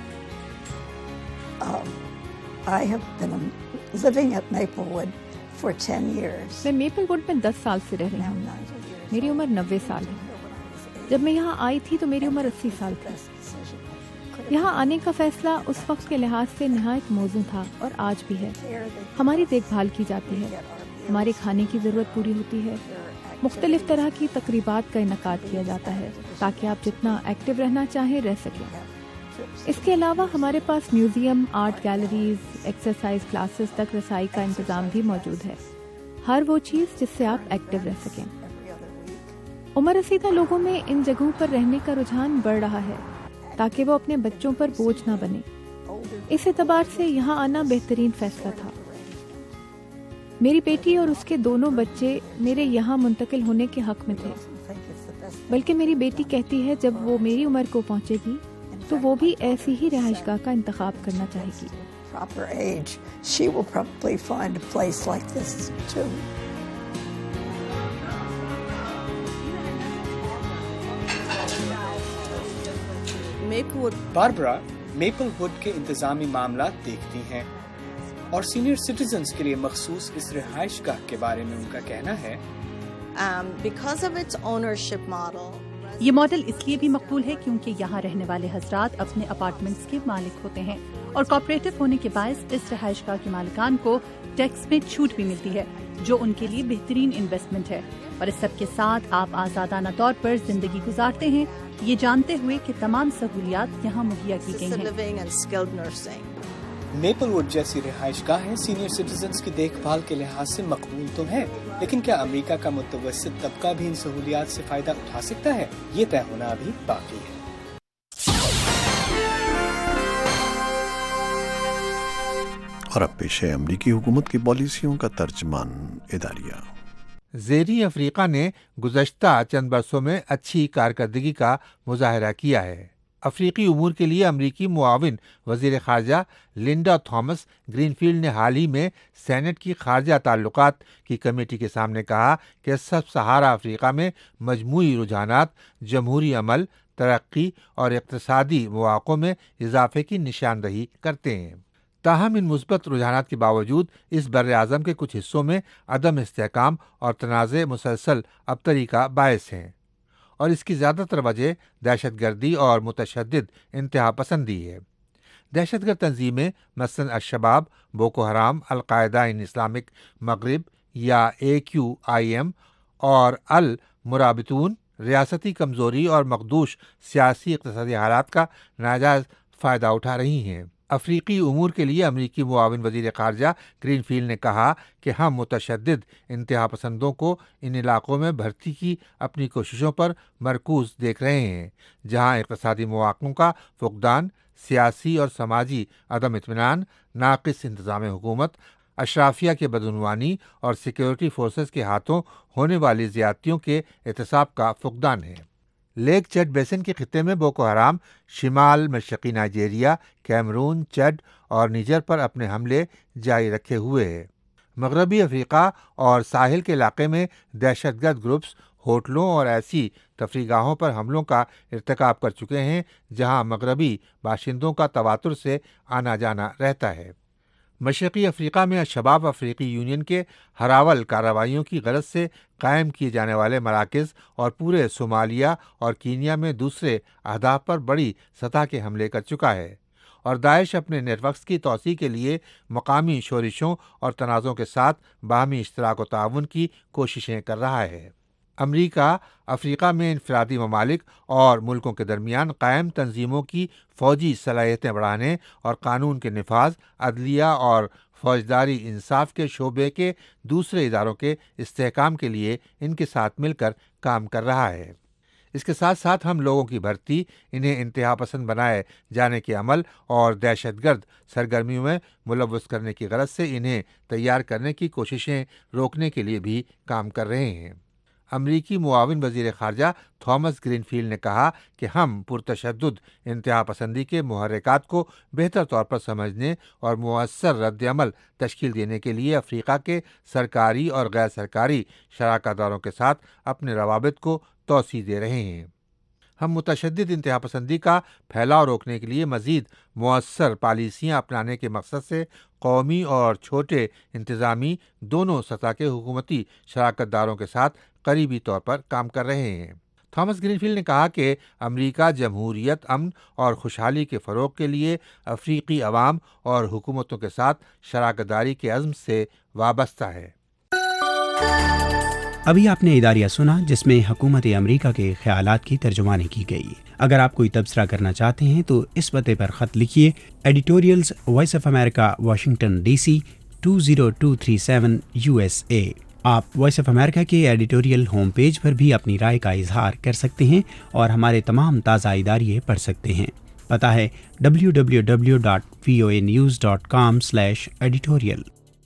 I have been living at Maplewood for 10 years. میں میپل ووڈ میں 10 سال سے رہ رہی ہوں۔ میری عمر 90 سال ہے۔ جب میں یہاں آئی تھی تو میری عمر 80 سال تھی۔ یہاں آنے کا فیصلہ اس وقت کے لحاظ سے نہایت موزوں تھا اور آج بھی ہے۔ ہماری دیکھ بھال کی جاتی ہے، ہمارے کھانے کی ضرورت پوری ہوتی ہے، مختلف طرح کی تقریبات کا انعقاد کیا جاتا ہے تاکہ آپ جتنا ایکٹیو رہنا چاہیں رہ سکیں۔ اس کے علاوہ ہمارے پاس museum, art galleries, exercise classes تک رسائی کا انتظام بھی موجود ہے، ہر وہ چیز جس سے آپ ایکٹیو رہ سکیں۔ عمر رسیدہ لوگوں میں ان جگہوں پر رہنے کا رجحان بڑھ رہا ہے تاکہ وہ اپنے بچوں پر بوجھ نہ بنے۔ اس اعتبار سے یہاں آنا بہترین فیصلہ تھا۔ میری بیٹی اور اس کے دونوں بچے میرے یہاں منتقل ہونے کے حق میں تھے، بلکہ میری بیٹی کہتی ہے جب وہ میری عمر کو پہنچے گی تو وہ بھی ایسی ہی رہائش گاہ کا انتخاب کرنا چاہے گی۔ Proper age, she will probably find a place like this too. Barbara Maplewood کے انتظامی معاملات دیکھتی ہیں اور سینئر سٹیزنز کے لیے مخصوص اس رہائش گاہ کے بارے میں ان کا کہنا ہے because of its ownership model. یہ ماڈل اس لیے بھی مقبول ہے کیونکہ یہاں رہنے والے حضرات اپنے اپارٹمنٹس کے مالک ہوتے ہیں اور کوآپریٹو ہونے کے باعث اس رہائش گاہ کے مالکان کو ٹیکس میں چھوٹ بھی ملتی ہے جو ان کے لیے بہترین انویسٹمنٹ ہے، اور اس سب کے ساتھ آپ آزادانہ طور پر زندگی گزارتے ہیں یہ جانتے ہوئے کہ تمام سہولیات یہاں مہیا کی گئی ہیں۔ میپل ووڈ جیسی رہائش گاہیں سینئر سٹیزنز کی دیکھ بھال کے لحاظ سے مقبول تو ہیں، لیکن کیا امریکہ کا متوسط طبقہ بھی ان سہولیات سے فائدہ اٹھا سکتا ہے؟ یہ طے ہونا ابھی باقی ہے۔ اور اب پیش ہے امریکی حکومت کی پالیسیوں کا ترجمان اداریہ۔ زیریں افریقہ نے گزشتہ چند برسوں میں اچھی کارکردگی کا مظاہرہ کیا ہے۔ افریقی امور کے لیے امریکی معاون وزیر خارجہ لنڈا تھامس گرین فیلڈ نے حال ہی میں سینٹ کی خارجہ تعلقات کی کمیٹی کے سامنے کہا کہ سب سہارا افریقہ میں مجموعی رجحانات جمہوری عمل، ترقی اور اقتصادی مواقع میں اضافے کی نشاندہی کرتے ہیں۔ تاہم ان مثبت رجحانات کے باوجود اس بر اعظم کے کچھ حصوں میں عدم استحکام اور تنازع مسلسل ابتری کا باعث ہیں، اور اس کی زیادہ تر وجہ دہشت گردی اور متشدد انتہا پسندی ہے۔ دہشت گرد تنظیمیں مثلاً الشباب، Boko Haram, al Qaeda in Islamic مغرب یا AQIM اور المرابطون ریاستی کمزوری اور مخدوش سیاسی اقتصادی حالات کا ناجائز فائدہ اٹھا رہی ہیں۔ افریقی امور کے لیے امریکی معاون وزیر خارجہ گرین فیلڈ نے کہا کہ ہم متشدد انتہا پسندوں کو ان علاقوں میں بھرتی کی اپنی کوششوں پر مرکوز دیکھ رہے ہیں، جہاں اقتصادی مواقع کا فقدان، سیاسی اور سماجی عدم اطمینان، ناقص انتظام حکومت، اشرافیہ کے بدعنوانی اور سیکیورٹی فورسز کے ہاتھوں ہونے والی زیادتیوں کے احتساب کا فقدان ہے۔ لیک چیڈ بیسن کے خطے میں بوکو حرام شمال مشرقی نائجیریا، کیمرون، چیڈ اور نیجر پر اپنے حملے جاری رکھے ہوئے ہے۔ مغربی افریقہ اور ساحل کے علاقے میں دہشت گرد گروپس ہوٹلوں اور ایسی تفریح گاہوں پر حملوں کا ارتکاب کر چکے ہیں جہاں مغربی باشندوں کا تواتر سے آنا جانا رہتا ہے۔ مشرقی افریقہ میں الشباب افریقی یونین کے ہراول کارروائیوں کی غرض سے قائم کیے جانے والے مراکز اور پورے صومالیہ اور کینیا میں دوسرے اہداف پر بڑی سطح کے حملے کر چکا ہے، اور داعش اپنے نیٹ ورکس کی توسیع کے لیے مقامی شورشوں اور تنازعوں کے ساتھ باہمی اشتراک و تعاون کی کوششیں کر رہا ہے۔ امریکہ افریقہ میں انفرادی ممالک اور ملکوں کے درمیان قائم تنظیموں کی فوجی صلاحیتیں بڑھانے اور قانون کے نفاذ، عدلیہ اور فوجداری انصاف کے شعبے کے دوسرے اداروں کے استحکام کے لیے ان کے ساتھ مل کر کام کر رہا ہے۔ اس کے ساتھ ساتھ ہم لوگوں کی بھرتی، انہیں انتہا پسند بنائے جانے کے عمل اور دہشت گرد سرگرمیوں میں ملوث کرنے کی غرض سے انہیں تیار کرنے کی کوششیں روکنے کے لیے بھی کام کر رہے ہیں۔ امریکی معاون وزیر خارجہ تھامس گرین فیلڈ نے کہا کہ ہم پرتشدد انتہا پسندی کے محرکات کو بہتر طور پر سمجھنے اور مؤثر رد عمل تشکیل دینے کے لیے افریقہ کے سرکاری اور غیر سرکاری شراکت داروں کے ساتھ اپنے روابط کو توسیع دے رہے ہیں۔ ہم متشدد انتہا پسندی کا پھیلاؤ روکنے کے لیے مزید مؤثر پالیسیاں اپنانے کے مقصد سے قومی اور چھوٹے انتظامی دونوں سطح کے حکومتی شراکت داروں کے ساتھ قریبی طور پر کام کر رہے ہیں۔ تھامس گرین فیلڈ نے کہا کہ امریکہ جمہوریت، امن اور خوشحالی کے فروغ کے لیے افریقی عوام اور حکومتوں کے ساتھ شراکت داری کے عزم سے وابستہ ہے۔ ابھی آپ نے اداریہ سنا جس میں حکومت امریکہ کے خیالات کی ترجمانی کی گئی۔ اگر آپ کوئی تبصرہ کرنا چاہتے ہیں تو اس پتے پر خط لکھیے، editorials Voice of America, Washington DC 20237 USA۔ آپ وائس آف امریکہ کے ایڈیٹوریل ہوم پیج پر بھی اپنی رائے کا اظہار کر سکتے ہیں اور ہمارے تمام تازہ اداریے پڑھ سکتے ہیں۔ پتہ ہے www.voanews.com/editorial۔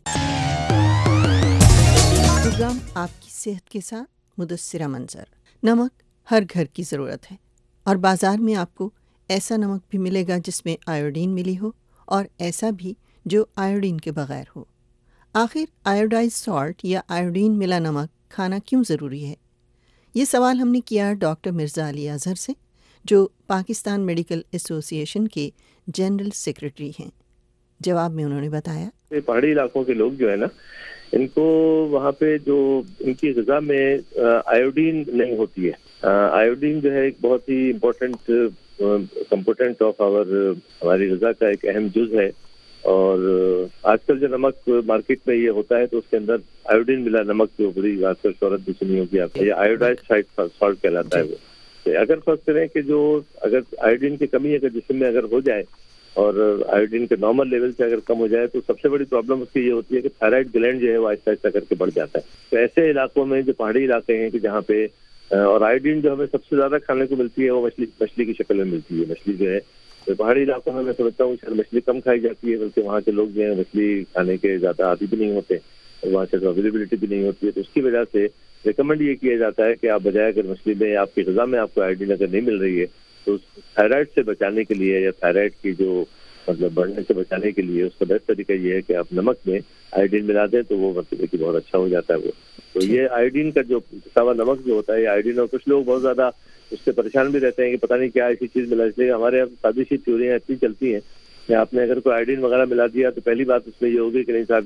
پروگرام آپ کی صحت کے ساتھ مدثرہ منظر۔ نمک ہر گھر کی ضرورت ہے، اور بازار میں آپ کو ایسا نمک بھی ملے گا جس میں آیوڈین ملی ہو، اور ایسا بھی جو آیوڈین کے بغیر ہو۔ آخر آیوڈائز سالٹ یا آیوڈین ملا نمک کھانا کیوں ضروری ہے؟ یہ سوال ہم نے کیا ڈاکٹر مرزا علی اظہر سے، جو پاکستان میڈیکل ایسوسی ایشن کے جنرل سیکرٹری ہیں۔ جواب میں انہوں نے بتایا، پہاڑی علاقوں کے لوگ جو ہے نا، ان کو وہاں پہ جو ان کی غذا میں آیوڈین نہیں ہوتی ہے۔ آیوڈین جو ہے ایک بہت ہی امپورٹنٹ کمپوننٹ آف ہماری غذا کا ایک اہم جز ہے، اور آج کل جو نمک مارکیٹ میں یہ ہوتا ہے تو اس کے اندر آیوڈین ملا نمک جو بڑی آج کل شہرت بھی سنی ہوگی آپ، یہ آیوڈائز سالٹ کہلاتا ہے وہ۔ اگر فرض کریں کہ اگر آیوڈین کی کمی اگر جسم میں اگر ہو جائے اور آیوڈین کے نارمل لیول سے اگر کم ہو جائے تو سب سے بڑی پرابلم اس کی یہ ہوتی ہے کہ تھائرائڈ گلینڈ جو ہے وہ آہستہ آہستہ کر کے بڑھ جاتا ہے۔ تو ایسے علاقوں میں جو پہاڑی علاقے ہیں کہ جہاں پہ اور آیوڈین جو ہمیں سب سے زیادہ کھانے کو ملتی ہے وہ مچھلی کی شکل میں ملتی ہے۔ مچھلی جو ہے پہاڑی علاقوں میں سمجھتا ہوں شاید مچھلی کم کھائی جاتی ہے، بلکہ وہاں کے لوگ جو ہیں مچھلی کھانے کے زیادہ عادی بھی نہیں ہوتے، اور وہاں سے اویلیبلٹی بھی نہیں ہوتی ہے۔ تو اس کی وجہ سے ریکمینڈ یہ کیا جاتا ہے کہ آپ بجائے اگر مچھلی میں آپ کی غذا میں آپ کو آیوڈین اگر نہیں مل رہی ہے تو تھائرائڈ سے بچانے کے لیے یا تھائرائڈ کی جو بڑھنے سے بچانے کے لیے اس کا بیسٹ طریقہ یہ ہے کہ آپ نمک میں آیوڈین ملا دیں تو وہ مطلب کہ بہت اچھا ہو جاتا ہے وہ۔ تو یہ آیوڈین کا جو پسا نمک جو ہوتا ہے یہ آیوڈین، اور کچھ لوگ بہت زیادہ اس سے پریشان بھی رہتے ہیں کہ پتہ نہیں کیا ایسی چیز ملا، اس لیے ہمارے یہاں سادی تھیوریاں اتنی چلتی ہیں کہ آپ نے اگر کوئی آیوڈین وغیرہ ملا دیا تو پہلی بات اس میں یہ ہوگی کہ نہیں صاحب یہ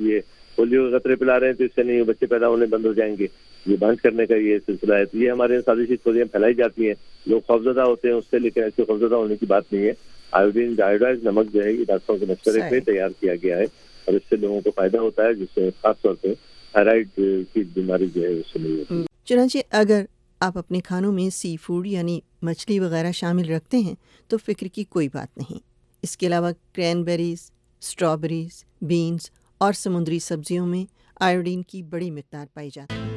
پولیو کے قطرے پلا رہے ہیں تو اس سے نہیں بچے پیدا ہونے بند ہو جائیں گے. یہ بند کرنے کا یہ سلسلہ ہے. تو یہ ہمارے سازشی تھوڑیاں پھیلائی جاتی ہیں, لوگ خوفزدہ ہوتے ہیں اس سے, لیکن ایسے خوفزدہ ہونے کی بات نہیں ہے. آیوڈین آیوڈائز نمک جو ہے یہ ڈاکٹروں کے مشورے پہ تیار کیا گیا ہے اور اس سے لوگوں کو فائدہ ہوتا ہے, جس سے خاص طور پہ تھائرائیڈ کی بیماری جو ہے اس سے نہیں ہوتی. چنانچہ اگر آپ اپنے کھانوں میں سی فوڈ یعنی مچھلی وغیرہ شامل رکھتے ہیں تو فکر کی کوئی بات نہیں. اس کے علاوہ کرین بیریز, اسٹرابیریز, بینز اور سمندری سبزیوں میں آیوڈین کی بڑی مقدار پائی جاتی ہے.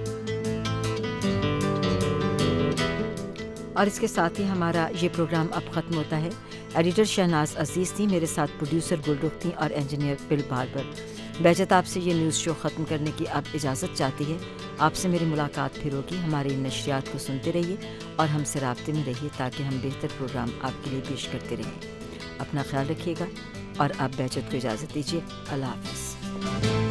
اور اس کے ساتھ ہی ہمارا یہ پروگرام اب ختم ہوتا ہے. ایڈیٹر شہناز عزیز تھی, میرے ساتھ پروڈیوسر گلرخ تھیں اور انجینئر بل باربر. بہجت آپ سے یہ نیوز شو ختم کرنے کی اب اجازت چاہتی ہے. آپ سے میری ملاقات پھر ہوگی. ہماری نشریات کو سنتے رہیے اور ہم سے رابطے میں رہیے تاکہ ہم بہتر پروگرام آپ کے لیے پیش کرتے رہیں. اپنا خیال رکھیے گا اور آپ بہجت کو اجازت دیجیے. اللہ حافظ.